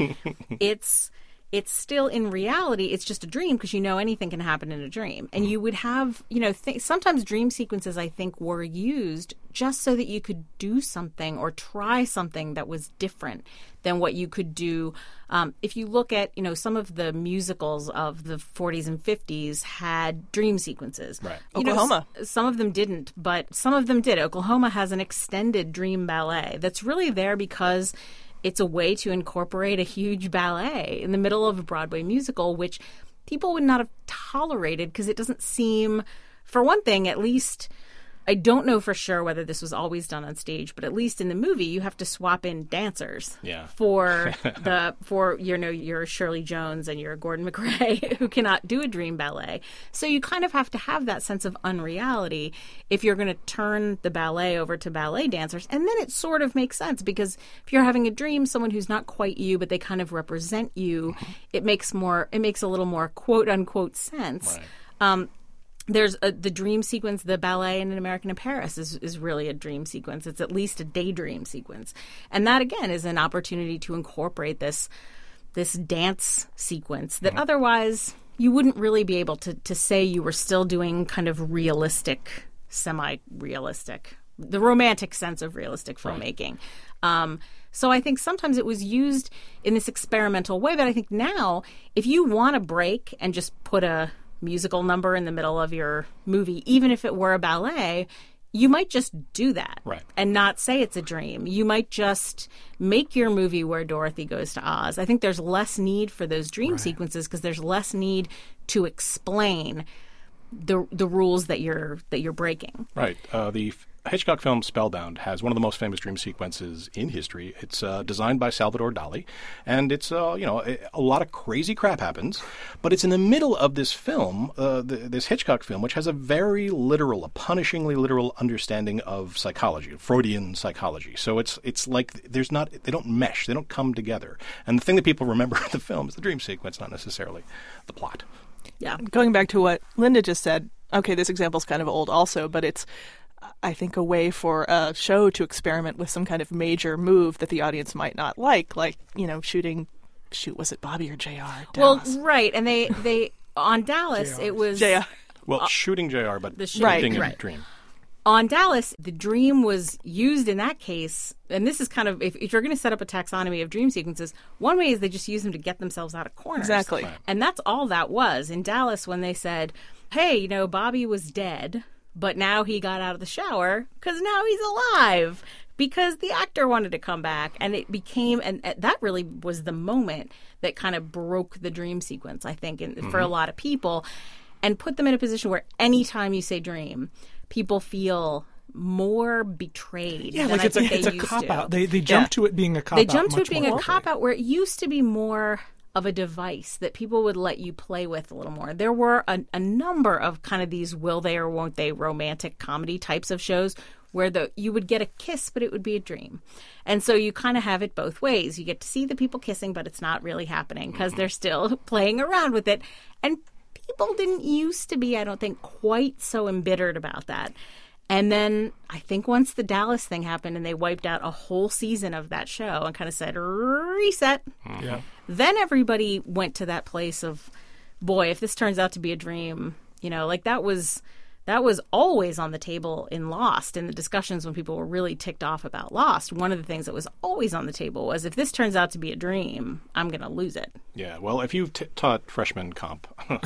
[SPEAKER 1] it's it's still in reality, it's just a dream because you know anything can happen in a dream. And you would have, you know, th- sometimes dream sequences, I think, were used just so that you could do something or try something that was different than what you could do. Um, if you look at, you know, some of the musicals of the forties and fifties had dream sequences.
[SPEAKER 3] Right.
[SPEAKER 1] You know,
[SPEAKER 4] Oklahoma.
[SPEAKER 1] s- some of them didn't, but some of them did. Oklahoma has an extended dream ballet that's really there because it's a way to incorporate a huge ballet in the middle of a Broadway musical, which people would not have tolerated because it doesn't seem, for one thing, at least, I don't know for sure whether this was always done on stage, but at least in the movie, you have to swap in dancers
[SPEAKER 3] Yeah.
[SPEAKER 1] for the for you know your Shirley Jones and your Gordon McRae who cannot do a dream ballet. So you kind of have to have that sense of unreality if you're going to turn the ballet over to ballet dancers, and then it sort of makes sense because if you're having a dream, someone who's not quite you but they kind of represent you, it makes more it makes a little more quote unquote sense.
[SPEAKER 3] Right.
[SPEAKER 1] Um, There's a, the dream sequence, the ballet in An American in Paris is, is really a dream sequence. It's at least a daydream sequence. And that, again, is an opportunity to incorporate this this dance sequence that mm-hmm. otherwise you wouldn't really be able to, to say you were still doing kind of realistic, semi-realistic, the romantic sense of realistic filmmaking. Right. Um, so I think sometimes it was used in this experimental way. But I think now, if you want to break and just put a musical number in the middle of your movie, even if it were a ballet, you might just do that
[SPEAKER 3] right.
[SPEAKER 1] and not say it's a dream. You might just make your movie where Dorothy goes to Oz. I think there's less need for those dream right. sequences because there's less need to explain the the rules that you're that you're breaking.
[SPEAKER 3] Right. Uh, the Hitchcock film Spellbound has one of the most famous dream sequences in history. It's uh, designed by Salvador Dali, and it's uh, you know a, a lot of crazy crap happens, but it's in the middle of this film, uh, the, this Hitchcock film, which has a very literal, a punishingly literal understanding of psychology, of Freudian psychology. So it's it's like there's not they don't mesh, they don't come together, and the thing that people remember in the film is the dream sequence, not necessarily the plot.
[SPEAKER 1] Yeah.
[SPEAKER 4] Going back to what Linda just said, okay, this example's kind of old also, but it's I think a way for a show to experiment with some kind of major move that the audience might not like, like, you know, shooting, shoot, was it Bobby or J R?
[SPEAKER 1] Dallas. Well, right. And they, they on Dallas, J R. It was...
[SPEAKER 4] J R.
[SPEAKER 3] Well, uh, shooting J R, but
[SPEAKER 1] the
[SPEAKER 3] shooting
[SPEAKER 1] right,
[SPEAKER 3] in
[SPEAKER 1] right.
[SPEAKER 3] a dream.
[SPEAKER 1] On Dallas, the dream was used in that case, and this is kind of, if, if you're going to set up a taxonomy of dream sequences, one way is they just use them to get themselves out of corners.
[SPEAKER 4] Exactly.
[SPEAKER 3] Right.
[SPEAKER 1] And that's all that was. In Dallas, when they said, hey, you know, Bobby was dead, but now he got out of the shower because now he's alive because the actor wanted to come back. And it became, and that really was the moment that kind of broke the dream sequence, I think, in, mm-hmm. for a lot of people, and put them in a position where anytime you say dream, people feel more betrayed.
[SPEAKER 2] Yeah,
[SPEAKER 1] than
[SPEAKER 2] like
[SPEAKER 1] I
[SPEAKER 2] it's a,
[SPEAKER 1] think
[SPEAKER 2] it's
[SPEAKER 1] they
[SPEAKER 2] a
[SPEAKER 1] used
[SPEAKER 2] cop
[SPEAKER 1] to.
[SPEAKER 2] out. They they jump
[SPEAKER 1] Yeah.
[SPEAKER 2] to it being a cop
[SPEAKER 1] They
[SPEAKER 2] out.
[SPEAKER 1] jump to
[SPEAKER 2] much
[SPEAKER 1] it being
[SPEAKER 2] more
[SPEAKER 1] a cop
[SPEAKER 2] quickly.
[SPEAKER 1] out where it used to be more of a device that people would let you play with a little more. There were a, a number of kind of these will they or won't they romantic comedy types of shows where the you would get a kiss, but it would be a dream. And so you kind of have it both ways. You get to see the people kissing, but it's not really happening because they're still playing around with it. And people didn't used to be, I don't think, quite so embittered about that. And then I think once the Dallas thing happened and they wiped out a whole season of that show and kind of said, reset,
[SPEAKER 2] Yeah.
[SPEAKER 1] then everybody went to that place of, boy, if this turns out to be a dream, you know, like that was that was always on the table in Lost, in the discussions when people were really ticked off about Lost. One of the things that was always on the table was, if this turns out to be a dream, I'm going to lose it.
[SPEAKER 3] Yeah, well, if you've t- taught freshman comp,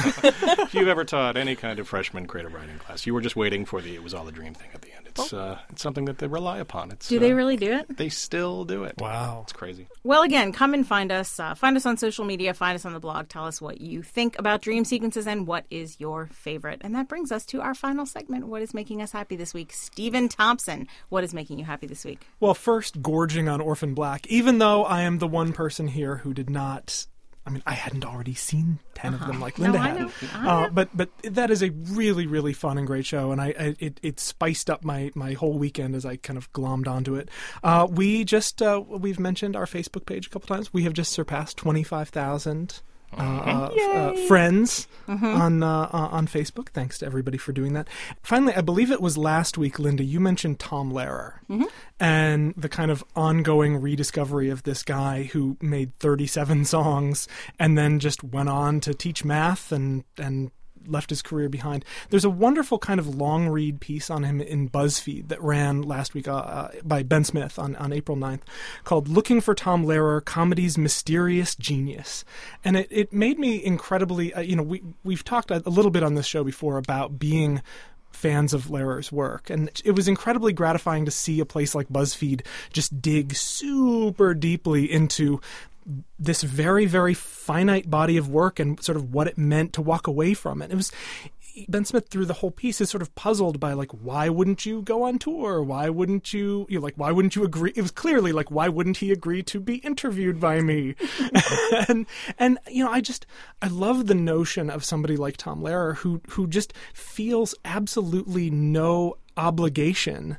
[SPEAKER 3] if you've ever taught any kind of freshman creative writing class, you were just waiting for the "it was all a dream" thing at the end. It's uh, it's something that they rely upon. It's,
[SPEAKER 1] Do
[SPEAKER 3] uh,
[SPEAKER 1] they really do it?
[SPEAKER 3] They still do it.
[SPEAKER 2] Wow.
[SPEAKER 3] It's crazy.
[SPEAKER 1] Well, again, come and find us. Uh, find us on social media. Find us on the blog. Tell us what you think about dream sequences and what is your favorite. And that brings us to our final segment. What is making us happy this week? Stephen Thompson, what is making you happy this week?
[SPEAKER 2] Well, first, gorging on Orphan Black, even though I am the one person here who did not... I mean, I hadn't already seen ten uh-huh. of them like Linda
[SPEAKER 1] no, I
[SPEAKER 2] had.
[SPEAKER 1] know. I know.
[SPEAKER 2] Uh, but but that is a really, really fun and great show, and I, I it, it spiced up my, my whole weekend as I kind of glommed onto it. Uh, we just, uh, we've mentioned our Facebook page a couple times. We have just surpassed twenty-five thousand uh, uh, uh, friends mm-hmm. on uh, uh, on Facebook. Thanks to everybody for doing that. Finally, I believe it was last week, Linda, you mentioned Tom Lehrer mm-hmm. and the kind of ongoing rediscovery of this guy who made thirty-seven songs and then just went on to teach math and and left his career behind. There's a wonderful kind of long read piece on him in BuzzFeed that ran last week uh, uh, by Ben Smith on, on April ninth called Looking for Tom Lehrer, Comedy's Mysterious Genius. And it, it made me incredibly, uh, you know, we, we've talked a, a little bit on this show before about being fans of Lehrer's work. And it was incredibly gratifying to see a place like BuzzFeed just dig super deeply into this very, very finite body of work and sort of what it meant to walk away from it. It was Ben Smith through the whole piece is sort of puzzled by like, why wouldn't you go on tour? Why wouldn't you, you know, like, why wouldn't you agree? It was clearly like, why wouldn't he agree to be interviewed by me? and, and, you know, I just, I love the notion of somebody like Tom Lehrer who, who just feels absolutely no obligation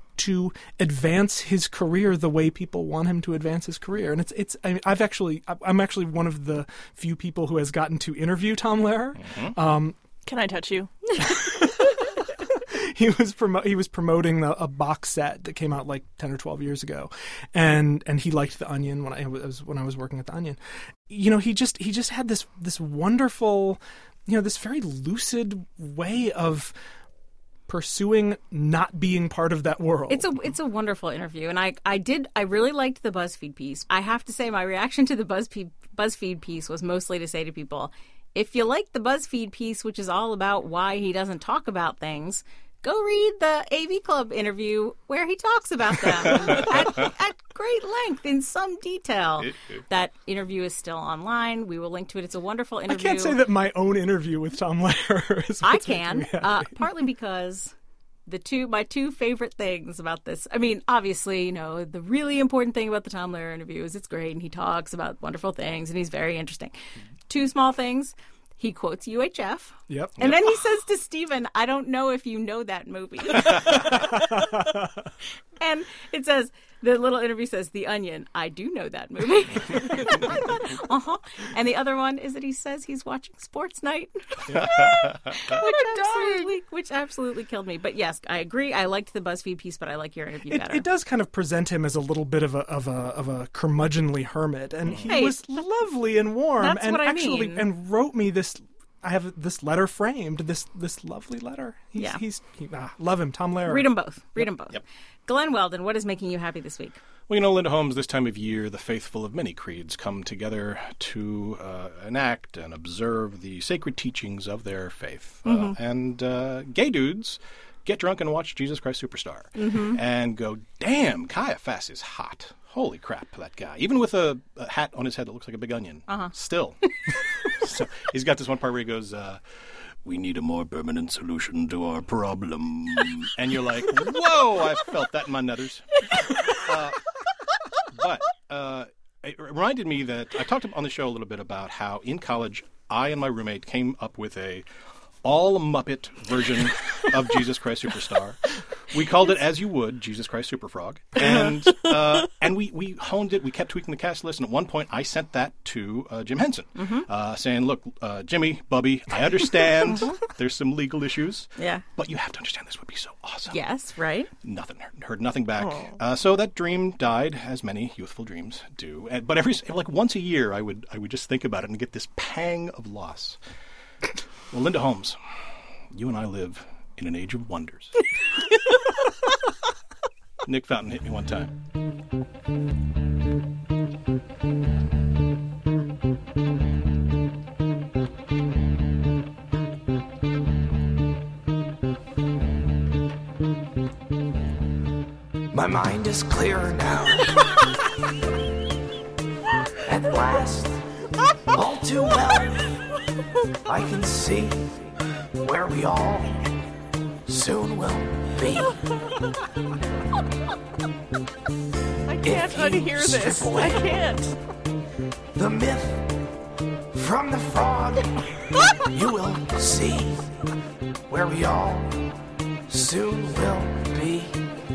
[SPEAKER 2] to advance his career the way people want him to advance his career. And it's, it's, I mean, I've actually, I'm actually one of the few people who has gotten to interview Tom Lehrer.
[SPEAKER 3] Mm-hmm.
[SPEAKER 2] Um,
[SPEAKER 4] Can I touch you?
[SPEAKER 2] he was promo- he was promoting the, a box set that came out like ten or twelve years ago. And, and he liked The Onion when I was, when I was working at The Onion. You know, he just, he just had this, this wonderful, you know, this very lucid way of pursuing not being part of that world.
[SPEAKER 1] It's a it's a wonderful interview, and I I did I really liked the BuzzFeed piece. I have to say my reaction to the BuzzFeed BuzzFeed piece was mostly to say to people, if you like the BuzzFeed piece, which is all about why he doesn't talk about things, go read the A V Club interview where he talks about them at, at great length in some detail. That interview is still online. We will link to it. It's a wonderful interview.
[SPEAKER 2] I can't say that my own interview with Tom Lehrer is
[SPEAKER 1] I can, uh, partly because the two my two favorite things about this, I mean, obviously, you know, the really important thing about the Tom Lehrer interview is it's great and he talks about wonderful things and he's very interesting. Two small things. He quotes U H F.
[SPEAKER 2] Yep.
[SPEAKER 1] And then he says to Stephen, I don't know if you know that movie. And it says, the little interview says, The Onion, I do know that movie. uh-huh. And the other one is that he says he's watching Sports Night. which, absolutely, which absolutely killed me. But yes, I agree. I liked the BuzzFeed piece, but I like your interview
[SPEAKER 2] it,
[SPEAKER 1] better.
[SPEAKER 2] It does kind of present him as a little bit of a of a of a curmudgeonly hermit, and he
[SPEAKER 1] hey,
[SPEAKER 2] was lovely and warm,
[SPEAKER 1] that's
[SPEAKER 2] and
[SPEAKER 1] what I
[SPEAKER 2] actually
[SPEAKER 1] mean.
[SPEAKER 2] and wrote me this. I have this letter framed. This this lovely letter. He's,
[SPEAKER 1] Yeah.
[SPEAKER 2] he's he, ah, love him, Tom Lehrer.
[SPEAKER 1] Read them both. Read them both.
[SPEAKER 3] Yep.
[SPEAKER 1] Glenn Weldon, what is making you happy this week?
[SPEAKER 3] Well, you know, Linda Holmes, this time of year, the faithful of many creeds come together to uh, enact and observe the sacred teachings of their faith.
[SPEAKER 1] Mm-hmm.
[SPEAKER 3] Uh, and uh, gay dudes get drunk and watch Jesus Christ Superstar
[SPEAKER 1] Mm-hmm.
[SPEAKER 3] and go, damn, Caiaphas is hot. Holy crap, that guy. Even with a, a hat on his head that looks like a big onion.
[SPEAKER 1] Uh-huh.
[SPEAKER 3] Still. So he's got this one part where he goes, uh, we need a more permanent solution to our problem. And you're like, whoa, I felt that in my nethers. Uh, but uh, it reminded me that I talked on the show a little bit about how in college I and my roommate came up with a all Muppet version of Jesus Christ Superstar. We called it As You Would, Jesus Christ Superfrog. And uh, and we, we honed it. We kept tweaking the cast list. And at one point, I sent that to uh, Jim Henson, mm-hmm. uh, saying, look, uh, Jimmy, Bubby, I understand there's some legal issues.
[SPEAKER 1] Yeah.
[SPEAKER 3] But you have to understand this would be so awesome.
[SPEAKER 1] Yes, right?
[SPEAKER 3] Nothing. Heard nothing back. Uh, so that dream died, as many youthful dreams do. And, but every like once a year, I would I would just think about it and get this pang of loss. Well, Linda Holmes, you and I live in an age of wonders. Nick Fountain hit me one time.
[SPEAKER 5] My mind is clearer now. At last, all too well, I can see where we all soon will be.
[SPEAKER 4] I can't unhear this. I can't.
[SPEAKER 5] The myth from the frog, you will see where we all soon will be.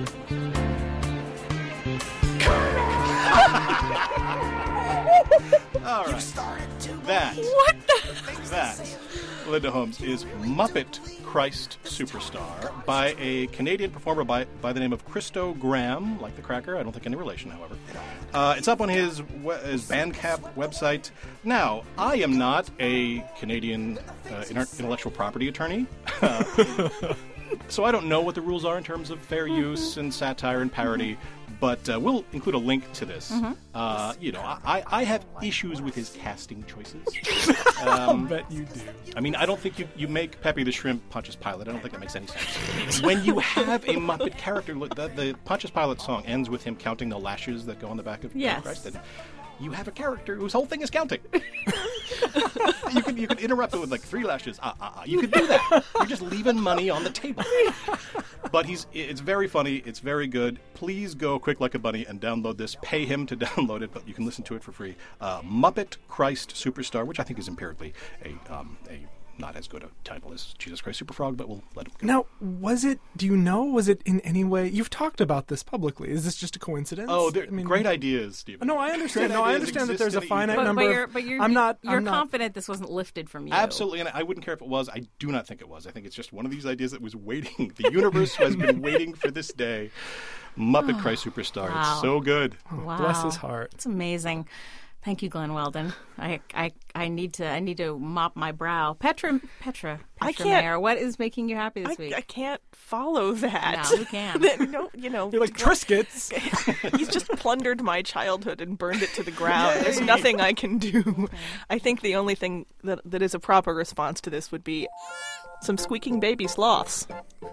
[SPEAKER 3] All right. That.
[SPEAKER 4] What the?
[SPEAKER 3] That, Linda Holmes, is Muppet Christ Superstar by a Canadian performer by, by the name of Christo Graham, like the cracker. I don't think any relation, however. Uh, it's up on his, we- his Bandcamp website. Now, I am not a Canadian uh, inter- intellectual property attorney. Uh, so I don't know what the rules are in terms of fair use and satire and parody. But uh, we'll include a link to this. Mm-hmm. Uh, you know, I, I have issues with his casting choices. Um,
[SPEAKER 2] I bet you do.
[SPEAKER 3] I mean, I don't think you, you make Pepe the Shrimp Pontius Pilate. I don't think that makes any sense. When you have a Muppet character, look, the, the Pontius Pilate song ends with him counting the lashes that go on the back of
[SPEAKER 1] Yes.
[SPEAKER 3] Christ. And you have a character whose whole thing is counting. you can you can interrupt it with like three lashes. Uh, uh, uh. You could do that. You're just leaving money on the table. But he's it's very funny. It's very good. Please go Quick Like a Bunny and download this. Pay him to download it, but you can listen to it for free. Uh, Muppet Christ Superstar, which I think is empirically a um, a not as good a title as Jesus Christ Superfrog, but we'll let him go.
[SPEAKER 2] Now, was it, do you know, was it in any way, you've talked about this publicly. Is this just a coincidence?
[SPEAKER 3] Oh, they're
[SPEAKER 2] I mean,
[SPEAKER 3] great ideas, Stephen.
[SPEAKER 2] No, I understand.
[SPEAKER 3] Great
[SPEAKER 2] No, I
[SPEAKER 3] ideas
[SPEAKER 2] understand that
[SPEAKER 3] exist
[SPEAKER 2] there's a
[SPEAKER 3] in the
[SPEAKER 2] finite
[SPEAKER 3] ether.
[SPEAKER 1] But,
[SPEAKER 2] number
[SPEAKER 1] but
[SPEAKER 2] of-
[SPEAKER 1] you're, but you're,
[SPEAKER 2] I'm not,
[SPEAKER 1] you're
[SPEAKER 2] I'm not-
[SPEAKER 1] confident this wasn't lifted from you.
[SPEAKER 3] Absolutely, and I wouldn't care if it was. I do not think it was. I think it's just one of these ideas that was waiting. The universe has been waiting for this day. Muppet Christ Superstar.
[SPEAKER 1] Wow.
[SPEAKER 3] It's so good.
[SPEAKER 1] Wow.
[SPEAKER 2] Bless his heart.
[SPEAKER 1] It's amazing. Thank you, Glenn Weldon. I, I, I need to I need to mop my brow. Petra Petra
[SPEAKER 4] I
[SPEAKER 1] Petra
[SPEAKER 4] can't-
[SPEAKER 1] Mayer, what is making you happy this
[SPEAKER 4] I,
[SPEAKER 1] week?
[SPEAKER 4] I can't follow that.
[SPEAKER 1] No, who can?
[SPEAKER 4] That- no, you know,
[SPEAKER 2] You're like, Triscuits.
[SPEAKER 4] he's just plundered my childhood and burned it to the ground. There's nothing I can do. I think the only thing that that is a proper response to this would be some squeaking baby sloths.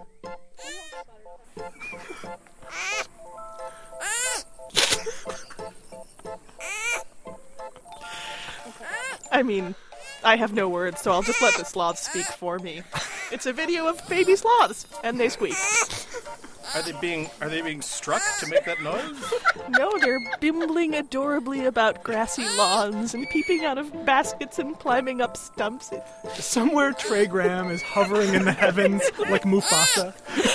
[SPEAKER 4] I mean, I have no words, so I'll just let the sloths speak for me. It's a video of baby sloths, and they squeak.
[SPEAKER 3] Are they being Are they being struck to make that noise?
[SPEAKER 4] No, they're bimbling adorably about grassy lawns and peeping out of baskets and climbing up stumps.
[SPEAKER 2] Somewhere Trey Graham is hovering in the heavens like Mufasa.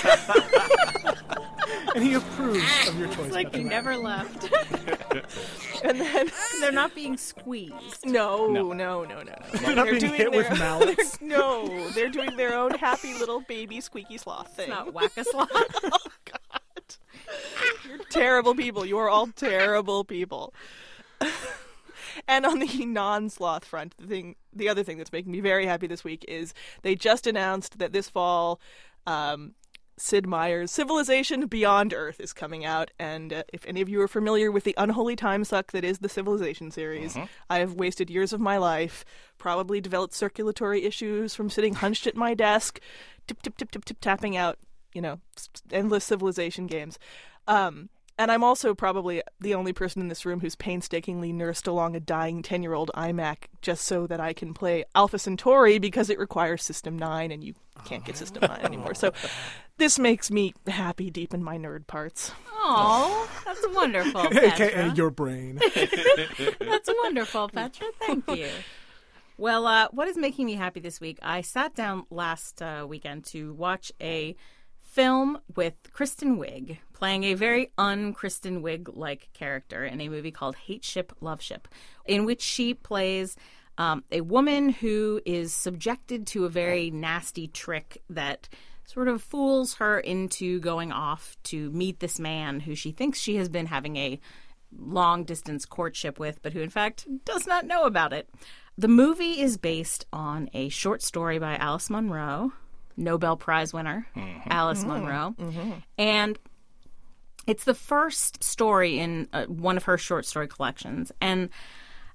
[SPEAKER 2] And he approves of your choice.
[SPEAKER 1] It's like
[SPEAKER 2] Petra
[SPEAKER 1] you
[SPEAKER 2] Mayer.
[SPEAKER 1] never left.
[SPEAKER 4] And then,
[SPEAKER 1] They're not being squeezed.
[SPEAKER 4] no,
[SPEAKER 3] No.
[SPEAKER 4] no, no, no, no.
[SPEAKER 2] They're not being hit with mallets.
[SPEAKER 4] No, they're doing their own happy little baby squeaky sloth thing.
[SPEAKER 1] It's not whack-a-slot.
[SPEAKER 4] Oh, God. You're terrible people. You are all terrible people. And on the non-sloth front, the thing, the other thing that's making me very happy this week is they just announced that this fall, um, Sid Meier's Civilization Beyond Earth is coming out, and uh, if any of you are familiar with the unholy time suck that is the Civilization series, I have wasted years of my life, probably developed circulatory issues from sitting hunched at my desk, tip, tip, tip, tip, tip, tapping out, you know, s- endless Civilization games. Um, and I'm also probably the only person in this room who's painstakingly nursed along a dying ten-year-old iMac just so that I can play Alpha Centauri because it requires System nine, and you can't get System nine anymore. So this makes me happy deep in my nerd parts.
[SPEAKER 1] Oh, that's wonderful,
[SPEAKER 2] A K A
[SPEAKER 1] Petra.
[SPEAKER 2] your brain.
[SPEAKER 1] That's wonderful, Petra. Thank you. Well, uh, what is making me happy this week? I sat down last uh, weekend to watch a film with Kristen Wiig playing a very un-Kristen Wiig-like character in a movie called Hate Ship, Love Ship, in which she plays um, a woman who is subjected to a very nasty trick that sort of fools her into going off to meet this man who she thinks she has been having a long-distance courtship with, but who in fact does not know about it. The movie is based on a short story by Alice Munro, Nobel Prize winner, Alice Munro. And it's the first story in uh, one of her short story collections. And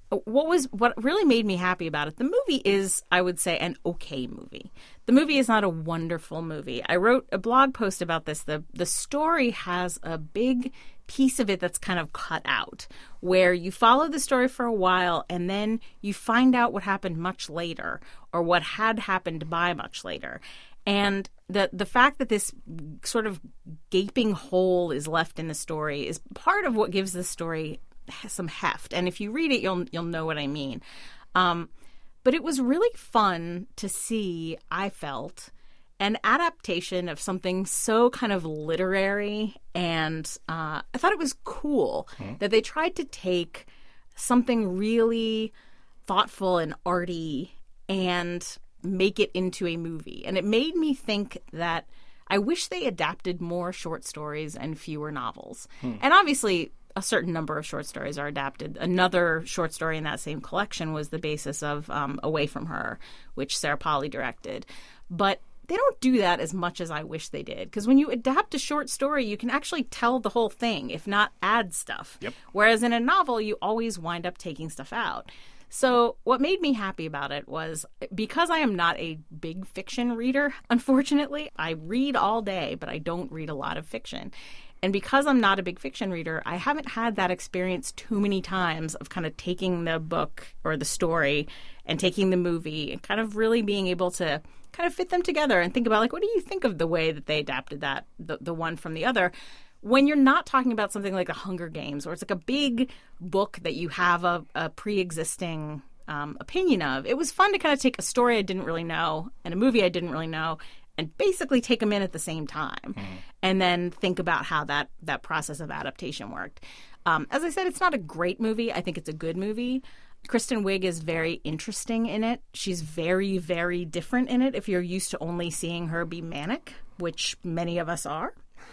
[SPEAKER 1] what was what really made me happy about it, the movie is, I would say, an okay movie. The movie is not a wonderful movie. I wrote a blog post about this. The the story has a big piece of it that's kind of cut out, where you follow the story for a while and then you find out what happened much later, or what had happened by much later. And the the fact that this sort of gaping hole is left in the story is part of what gives the story some heft. And if you read it, you'll you'll know what I mean. Um, but it was really fun to see, I felt, an adaptation of something so kind of literary. And uh, I thought it was cool mm. that they tried to take something really thoughtful and arty and make it into a movie. And it made me think that I wish they adapted more short stories and fewer novels. Hmm. And obviously, a certain number of short stories are adapted. Another short story in that same collection was the basis of um, Away From Her, which Sarah Polley directed. But they don't do that as much as I wish they did. Because when you adapt a short story, you can actually tell the whole thing, if not add stuff.
[SPEAKER 3] Yep.
[SPEAKER 1] Whereas in a novel, you always wind up taking stuff out. So what made me happy about it was, because I am not a big fiction reader, unfortunately, I read all day, but I don't read a lot of fiction. And because I'm not a big fiction reader, I haven't had that experience too many times of kind of taking the book or the story and taking the movie and kind of really being able to kind of fit them together and think about, like, what do you think of the way that they adapted that, the, the one from the other? When you're not talking about something like The Hunger Games, or it's like a big book that you have a, a pre-existing um, opinion of, it was fun to kind of take a story I didn't really know and a movie I didn't really know and basically take them in at the same time mm. and then think about how that, that process of adaptation worked. Um, as I said, it's not a great movie. I think it's a good movie. Kristen Wiig is very interesting in it. She's very, very different in it if you're used to only seeing her be manic, which many of us are.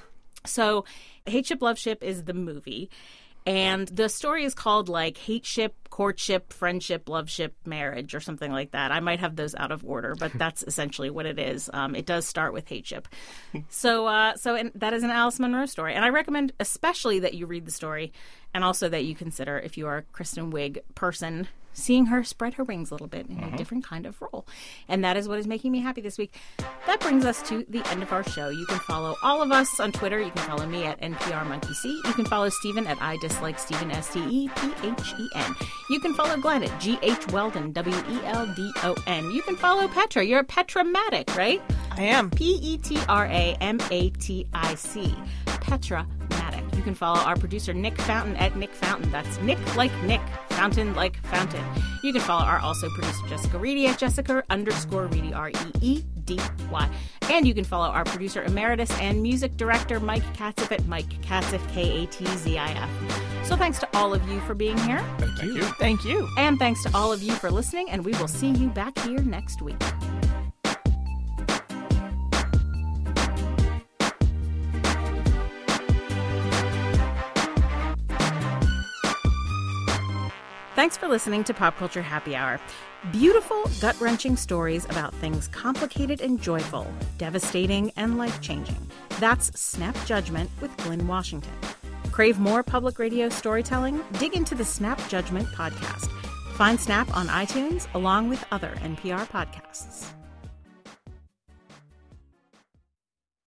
[SPEAKER 1] So Hate Ship, Love Ship is the movie. And the story is called like Hate Ship, Courtship, Friendship, Love Ship, Marriage, or something like that. I might have those out of order, but that's essentially what it is. Um, it does start with Hate Ship. So uh, so and that is an Alice Munro story. And I recommend especially that you read the story, and also that you consider, if you are a Kristen Wiig person, seeing her spread her wings a little bit in mm-hmm. a different kind of role. And that is what is making me happy this week. That brings us to the end of our show. You can follow all of us on Twitter. You can follow me at N P R Monkey C. You can follow Stephen at I Dislike Stephen, S T E P H E N. You can follow Glenn at G H Weldon, W E L D O N. You can follow Petra. You're a Petramatic, right?
[SPEAKER 4] I am.
[SPEAKER 1] P E T R A M A T I C. Petramatic. You can follow our producer, Nick Fountain, at Nick Fountain. That's Nick like Nick, Fountain like Fountain. You can follow our also producer, Jessica Reedy, at Jessica underscore Reedy, R E E D Y. And you can follow our producer emeritus and music director, Mike Katzif, at Mike Katzif, K A T Z I F. So thanks to all of you for being here.
[SPEAKER 3] Thank you.
[SPEAKER 4] Thank you.
[SPEAKER 1] And thanks to all of you for listening, and we will see you back here next week. Thanks for listening to Pop Culture Happy Hour. Beautiful, gut-wrenching stories about things complicated and joyful, devastating and life-changing. That's Snap Judgment with Glynn Washington. Crave more public radio storytelling? Dig into the Snap Judgment podcast. Find Snap on iTunes along with other N P R podcasts.